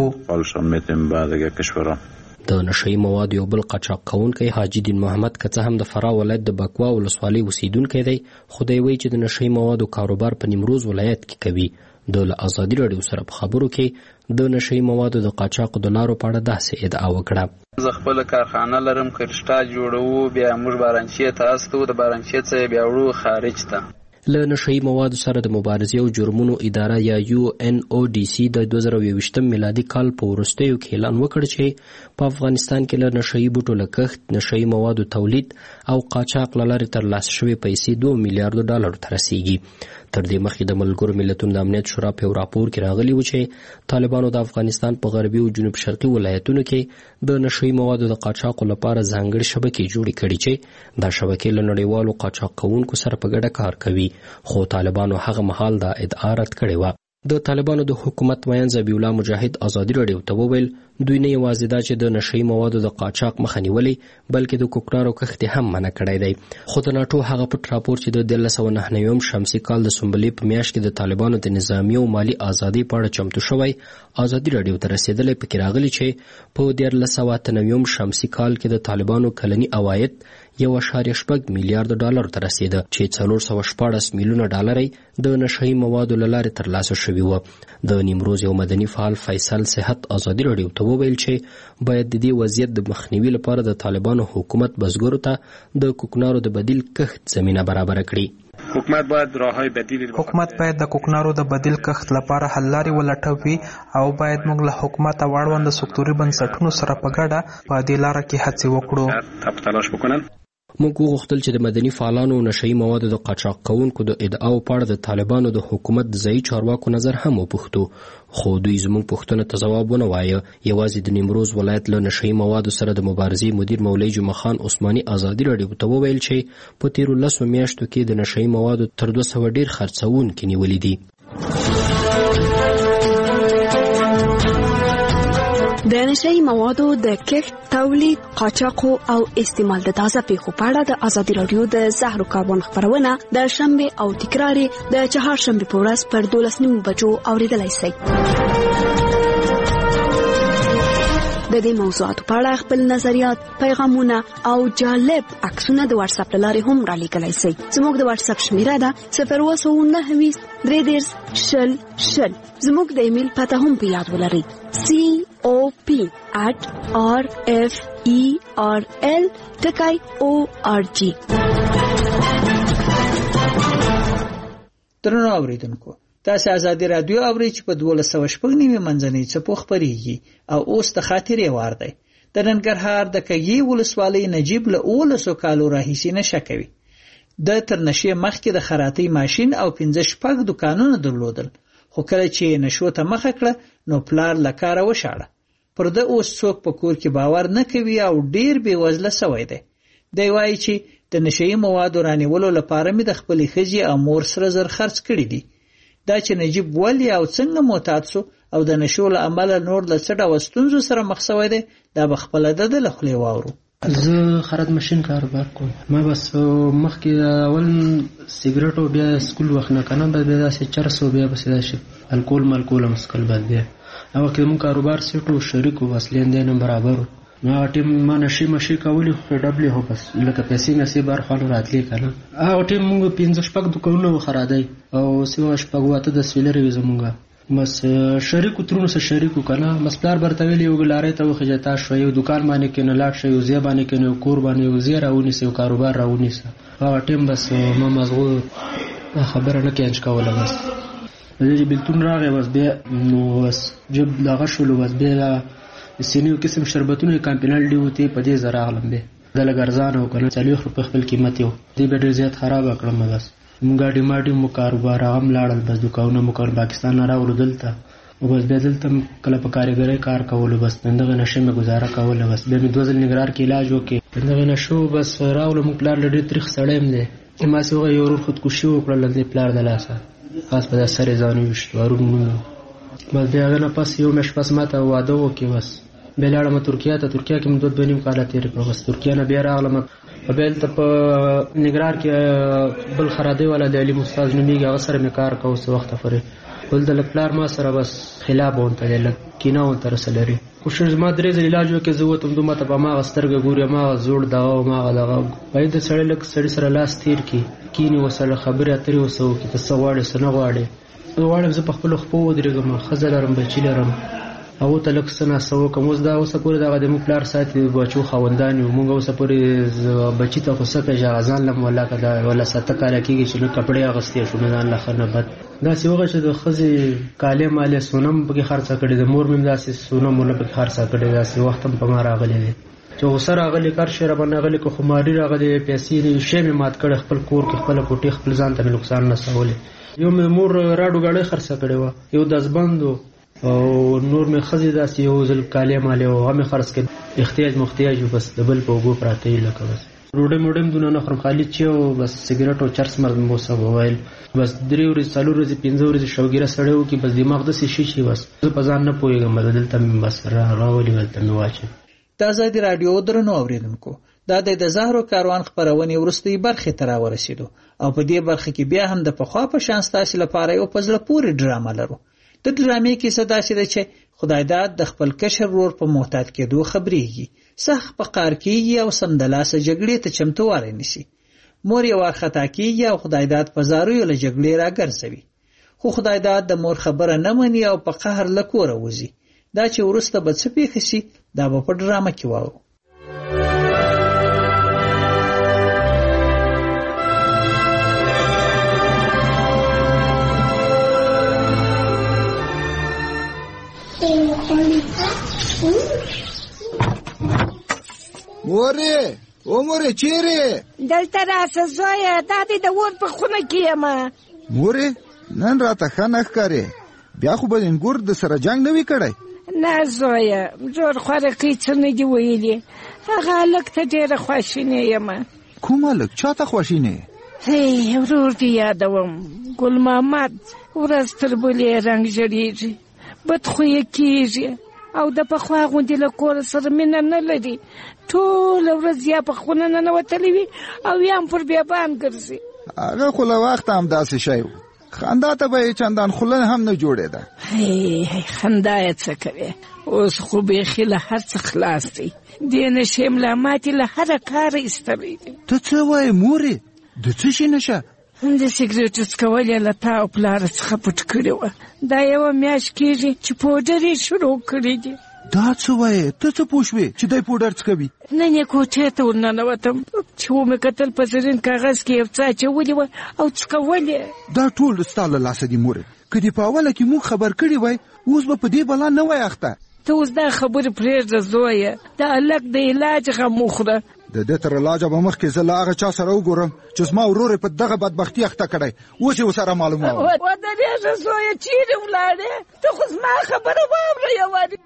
د نشهیي موادو یو بل قاچاق کوونکی حاجي دین محمد که څه هم د فراه ولایت د بکوا ولسوالۍ اوسیدونکی دی، خو دی وایي چې د نشهیي موادو کاروبار په نیمروز ولایت کې کوي. د له ازادي راډیو سره په خبرو کې د نشهیي موادو د قاچاقو د لارو په اړه داسې ادعا وکړه. زه خپله کارخانه لرم، کرشتا جوړوو، بیا موږ بارانچې ته استو، د بارانچې څخه بیا وړو خارج ته. له نشهیي موادو سره د مبارزې او جرمونو اداره یا یو ان او ډي سي د دوه زره یوویشتم میلادي کال په وروستیو کې اعلان وکړ چې په افغانستان کې له نشهیي بوټو له کښت، نشهیي موادو تولید او قاچاق له لارې ترلاسه شوې پیسې دوه میلیارډو ډالرو ته رسیږي. تر دې مخکې د ملګرو ملتونو د امنیت شورا په یو راپور کې راغلي و چې طالبانو د افغانستان په غربي او جنوب شرقي ولایتونو کې د نشهیي موادو د قاچاقو لپاره ځانګړې شبکې جوړې کړي چې دا شبکې له نړیوالو قاچاق کوونکو سره په ګډه کار کوي، خو طالبانو هغه مهال دا ادعا رد کړې وه. د طالبانو د حکومت ویان ذبیح الله مجاهد ازادي راډیو ته وویل دوی نه یوازې دا چې د نشهیي موادو د قاچاق مخه نیولې بلکې د کوکنارو کښت هم منع کړی دی. خو د ناټو هغه پټ راپور چې د دیارلس سوه نهه نویم شمسي کال د سنبلې په میاشت کې د طالبانو د نظامي او مالي ازادۍ په اړه چمتو شوی ازادي راډیو ته رسېدلی، پکې راغلي چې په دیارلس سوه اته نویم شمسي کال کې د طالبانو کلني عواید یو اعشاریه شپږ میلیارډ ډالر ته رسېده چې څلور سوه شپاړس میلیونه ډالر د نشهیي موادو له لارې ترلاسه شوي وه. د نیمروز یو مدني فعال فیصل صحت ازادي راډیو ته وویل چې باید د دې وضعیت د مخنیوي لپاره د طالبانو حکومت بزګرو ته د کوکنارو د بدیل کښت زمینه برابره کړي. حکومت باید راههای بدیل حکومت باید د کوکنارو د بدیل کښت لپاره حل لارې ولټوي او باید موږ له حکومت او اړوند سکتوري بنسټونو سره په ګډه په دې لاره کې هڅې وکړو. تلاش وکړو. موږ وغوښتل چې د مدني فعالانو نشهیي موادو د قاچاق کوونکو د ادعاو په اړه د طالبانو د حکومت د ځایي چارواکو نظر هم وپوښتو، خو دوی زموږ پوښتنو ته ځواب ونه وایه. یوازې د نیمروز ولایت له نشهیي موادو سره د مبارزې مدیر مولوي جمعه خان عثماني ازادي راډیو ته وویل چې په تیرو لسو میاشتو کې د نشهیي موادو تر دوه سوه ډېر خرڅوونکي نیولي دي. د نشهیي موادو د کښت، تولید، قاچاقو او استعمال د تازه پیښو په اړه د ازادي راډیو د زهرو کاروان خپرونه د شنبې او تکراري د چهارشنبې په ورځ پر دولس نیمو بجو اوریدلای شئ. د دې موضوعاتو په اړه خپل نظریات، پیغامونه او جالب عکسونه د واتس اپ لارې هم را لیږلی شئ. زموږ د واتس اپ شمیره ده صفر اووه سوه نهه ویشت درې دېرش شل شل. زموږ د ایمیل پته هم په یاد ولرئ سی او پی at r f e r l ټکی او ار جی. درنو اوریدونکو، تاسو ازادي رادیو اورئ چې په دولس سوه شپږ نوي منځنۍ څپو خپرېږي او اوس د خاطرې وار دی. د ننګرهار د کږې ولسوالۍ نجیب له اوولسو کالو راهیسې نشه کوي. د تر نشې مخکې د خراتۍ ماشین او پنځه شپږ دوکانونه درلودل، خو کله چې نشو ته مخه کړه نو پلار له کاره وشاړه. پر ده اوس څوک په کور کې باور نه کوي او ډیر بې وزله سوی دی. دی وایي چې د نشهیي موادو رانیولو لپاره مې د خپلې ښځې او مور سره زر خرڅ کړي دي. دا چې نجیب ولې او څنګه معتاد سو او د نشو له امله نور له څه ډول ستونزو سره مخ سوی دی، دا به خپله د ده له خولې واورو. زه خرد ماشین کاروبار کوم. ما بس مخکې اول سیګریټ او بیا سکول وخت نه کنه بیا داسې چرس او بیا بس داسې الکول مالکول مسکل بد دی. هغه کې موږ کاروبار سیټو شریکو وسلین دی نه برابر. نو ټیم ما نشي مشي کولی خو ډبلې هو بس لکه پیسې نصیب بار خالو راتلې کنه. هغه ټیم موږ پنځه شپږ دکانونه خرادای او سیمه شپږ واته د سویلر وي زمونږه بس شریکو ترونو سره شریکو کنه مسپلار برته ویلی یو لارې ته وخه جتا شو یو دکان باندې کې نه لاټ شو یو ځای باندې کې نو کور باندې یو ځای راونی سو کاروبار راونی سو هغه ټیم بس ما مزغو خبره نه کېنچ کوله بس دې بلتون راغی بس بیا نو بس جب دغه شولو بس بیا سینیو قسم شربتونه کمپینال دی وته په دې زرا غلم به د لګرزان او کنه چلیخ په خپل قیمت یو دې به ډیر زیات خراب کړم بس مونږه ډی ماډي مو کاروبار هم لاړل بس دکانونه مو کار پاکستان نه راوړل دلته او بس به دلته کله په کارګرۍ کار کول بس دغه نشه مې گزاره کوله بس به مې دوزل نګرار کې علاج وکي دغه نشو بس راول مو پلار لډي تاریخ سړیم دی ما سوغه یو ور خودکشي وکړل د پلار د لاسه خاص په سره ځانو وشت ورون مو بس بیا غنه پس یو مش پس ماته واده وکي بس بلاړم ترکیه ته ترکیه کې مدد بنیم کاله تیر کړو بس ترکیه نه بیا راغلم په بل ته په نګرار کې بل خرادي ولا د علي استاد نوميږي هغه سره مې کار کوو څه وخت پورې ول د لپلار ما سره بس خلاف وونته د کینه وونته رسلري کوشش ما درې ځله علاج وکړ زه وته دومره ته ما غسترګ ګوري ما زوړ دغه ما دغه باید سړی لک سړی سره لاس تیر کی کینی وسره خبره اترې وسو کی ته سواړې سن غواړي غواړم زه په خپل خپل ودرېږم خزل لرم بچی لرم او ته لک سنا سو کوم زدا اوس پورې دغه د مپلار ساتي بچو خوندان مونږ اوس پورې بچی ته خو سکه ځان لم ولا کدا ولا سته کال کېږي چې نو کپڑے اغستې شو نه الله خنه بد دا سی وګه چې د خزي کاله مال سونم په خرڅه کړي د مور مم داسې سونم مول په خرڅه کړي داسې وخت په ما راغلي دي چې وسره راغلي کار شر باندې غلي کو خماري راغلي پیسې نه شی می مات کړي خپل کور کې خپل کوټي خپل ځان ته نقصان نه سوالي یو مور راډو غړې خرڅه کړي و یو دزبندو او نور می خزي داسې یو ځل کاله مال او هم خرڅ کړي احتیاج مختیاج بس دبل په وګو پراته لکه بس روډه موډم دونه نه خرم خالي چې بس سیګریټ او چرس مرز مو سب وایل بس درې ورځې څلور ورځې پنځه ورځې شوګیره سړیو کې بس دماغ د شي شي بس زه په ځان نه پوهیږم بدل ته بس را راولي ولته مې واچي د آزادي رادیو درنو اوریدونکو دا د زهرو کاروان خبرونه ورستي برخه تر ورسېدو او په دې برخه کې بیا هم د پخوا په شان ستاسو لپاره یو پزله پوری ډرامه لرو د ډرامې کې صدا شي چې خدای داد د خپل کشر ور په محتاج کېدو خبريږي سخ په قار کېږي او سمدلاسه جګړې ته چمتووار نشي مور یې ورختا کېږي او خدای داد په زارو له جګړې راګرځوي خو خدای داد د مور خبره نه مني او په قهر لکوره وځي دا چې ورسته به څه پیښ شي دا به په ډرامه کې وایو موره او موره چیرې دلته راشه زویه دا دې د ور په خونه کې یم موره نن راته ښه نه ښکارې بیا خو به انګور د سره جنګ نه وي کړی نه زویه جوړ خوارکۍ څه نه دي ویلي هغه هلک ته ډېره خواشینې یم کوم هلک چا ته خواشینې هی ورور دې یادوم ګل محمد ورځ تر بلې رنګ ژړېږي بدخویه کېږي او د پخوا غوندې له کور سره مینه نه لري ټوله ورځ یا په خونه ننوتلی وي او یا هم پر بیابان ګرځي هغه خو له وخته همداسې شی و خندا ته به یې چندان خوله هم نه جوړېده هی هی خندا یې څه کوې اوس خو بیخي له هر څه خلاص دی دې نشې ملا ماتې له هره کاره ایستلی دی ته څه وایې مورې د څه شي نشه د سګریټ څکول یې له تا او پلاره څخه پټ کړې وه دا یوه میاشت کېږي چې پوډر یې شروع کړي دي دا څه وایې ته څه پوه شوې چې دی پوډر څکوي نن یې کوټې ته ورننوتم چې ومې کتل په زرین کاغذ کې یو څه اچولي وه او څکول یې دا ټول ستا له لاسه دي مورې که دې په اوله کې موږ خبر کړي وای اوس به په دې بلا نه وای اخته ته اوس دا خبرې پرېږده زویه د هلک د علاج غم وخوره د دې تر علاجه به مخکې زه له هغه چا سره وګورم چې زما ورور یې په دغه بدبختي اخته کړی اوس یې ورسره معلوموم ودرېږه زویه چیرې ولاړې ته خو زما خبره واوره یوارې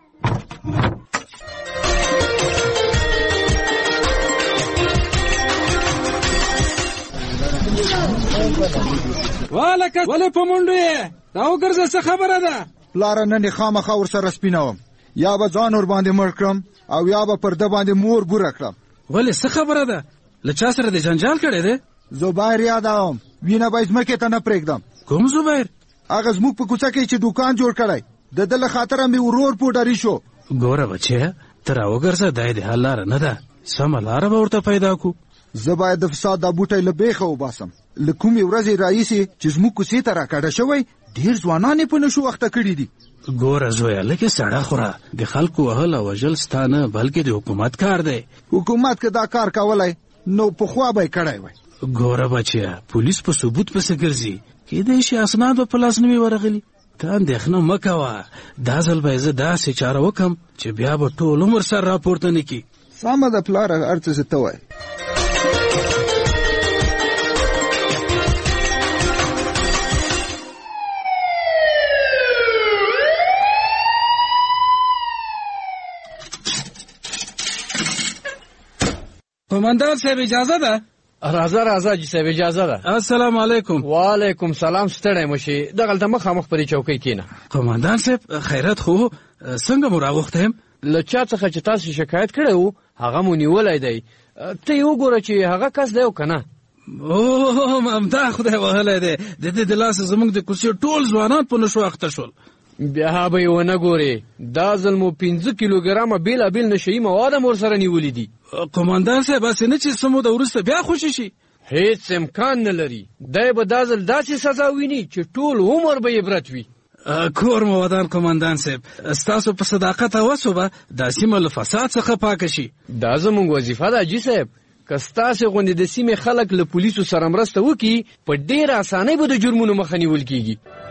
والکه ولې په منډو یې راوګرځه څه خبره ده پلاره نن یې خامخا ورسره سپینوم یا به ځان ور باندې مړ کړم او یا به پر ده باندې مور بوره کړم ولې څه خبره ده له چا سره دې جنجال کړی دی زبیر یادوم وینه به یې ځمکې ته نه پرېږدم کوم زبیر هغه زموږ په کوڅه کې چې دوکان جوړ کړی د ده له خاطره مې ورور پوډري شو ګوره بچیه ته راوګرځه دا د حل لاره نه ده سمه لاره به ورته پیدا کړو زه باید د فساد دا بوټی له بیخه وباسم له کومې ورځې راهیسې چې زموږ کوڅې ته راکډه شوی ډیر ځوانان په نشو وخته کړی دي. ګوره زویا لکه سړه خوره د خلکو وهل او وژل ستانه بلکې د حکومت کار دی. حکومت که دا کار کولای نو په خوا به کړای وای. ګوره بچیا پولیس په ثبوت پسې ګرځي کېدای شي اسناد په لاس نه وي ورغلي. ته اندېښنه مه کوه دا ځل به زه داسې چاره وکم چې بیا به ټول عمر سر راپورته نه کړي. سمه ده پلاره هر څه ته وایي. قومندان صاحب اجازه ده؟ راځه راځه جی صاحب اجازه ده. السلام علیکم. وعلیکم سلام. ستړی مشي دغلته مخامخ پرې چوکۍ کېنه. قومندان صاحب خیرت خو څنګه مو راغوښته یم؟ له چا څخه چې تاسو شکایت کړی وو هغه مو نیولی دی. ته یې وګوره چې هغه کس دی او که نه. اوه همدا خدای وهلی دی. د دې د لاسه زموږ د کوڅې ټول ځوانان په نشو اخته شول. بیا به یې ونه ګورې دا ځل مو پنځه کیلوګرامه بېلابېل نشهیي مواد هم ورسره نیولي دي. قومندان صاحب هسې نه چې څه موده وروسته بیا خوشي شي. هیڅ امکان نه لري. دی به دا ځل داسې سزا ویني چې ټول عمر به یې عبرت وي. کور مو ودان قومندان صاحب ستاسو په صداقت او وسو به دا سیمه له فساد څخه پاکه شي. دا زموږ وظیفه ده جي صاحب. که ستاسې غوندې د سیمې خلک له پولیسو سره مرسته وکړي په ډېره اسانۍ به د جرمونو مخه نیول کېږي.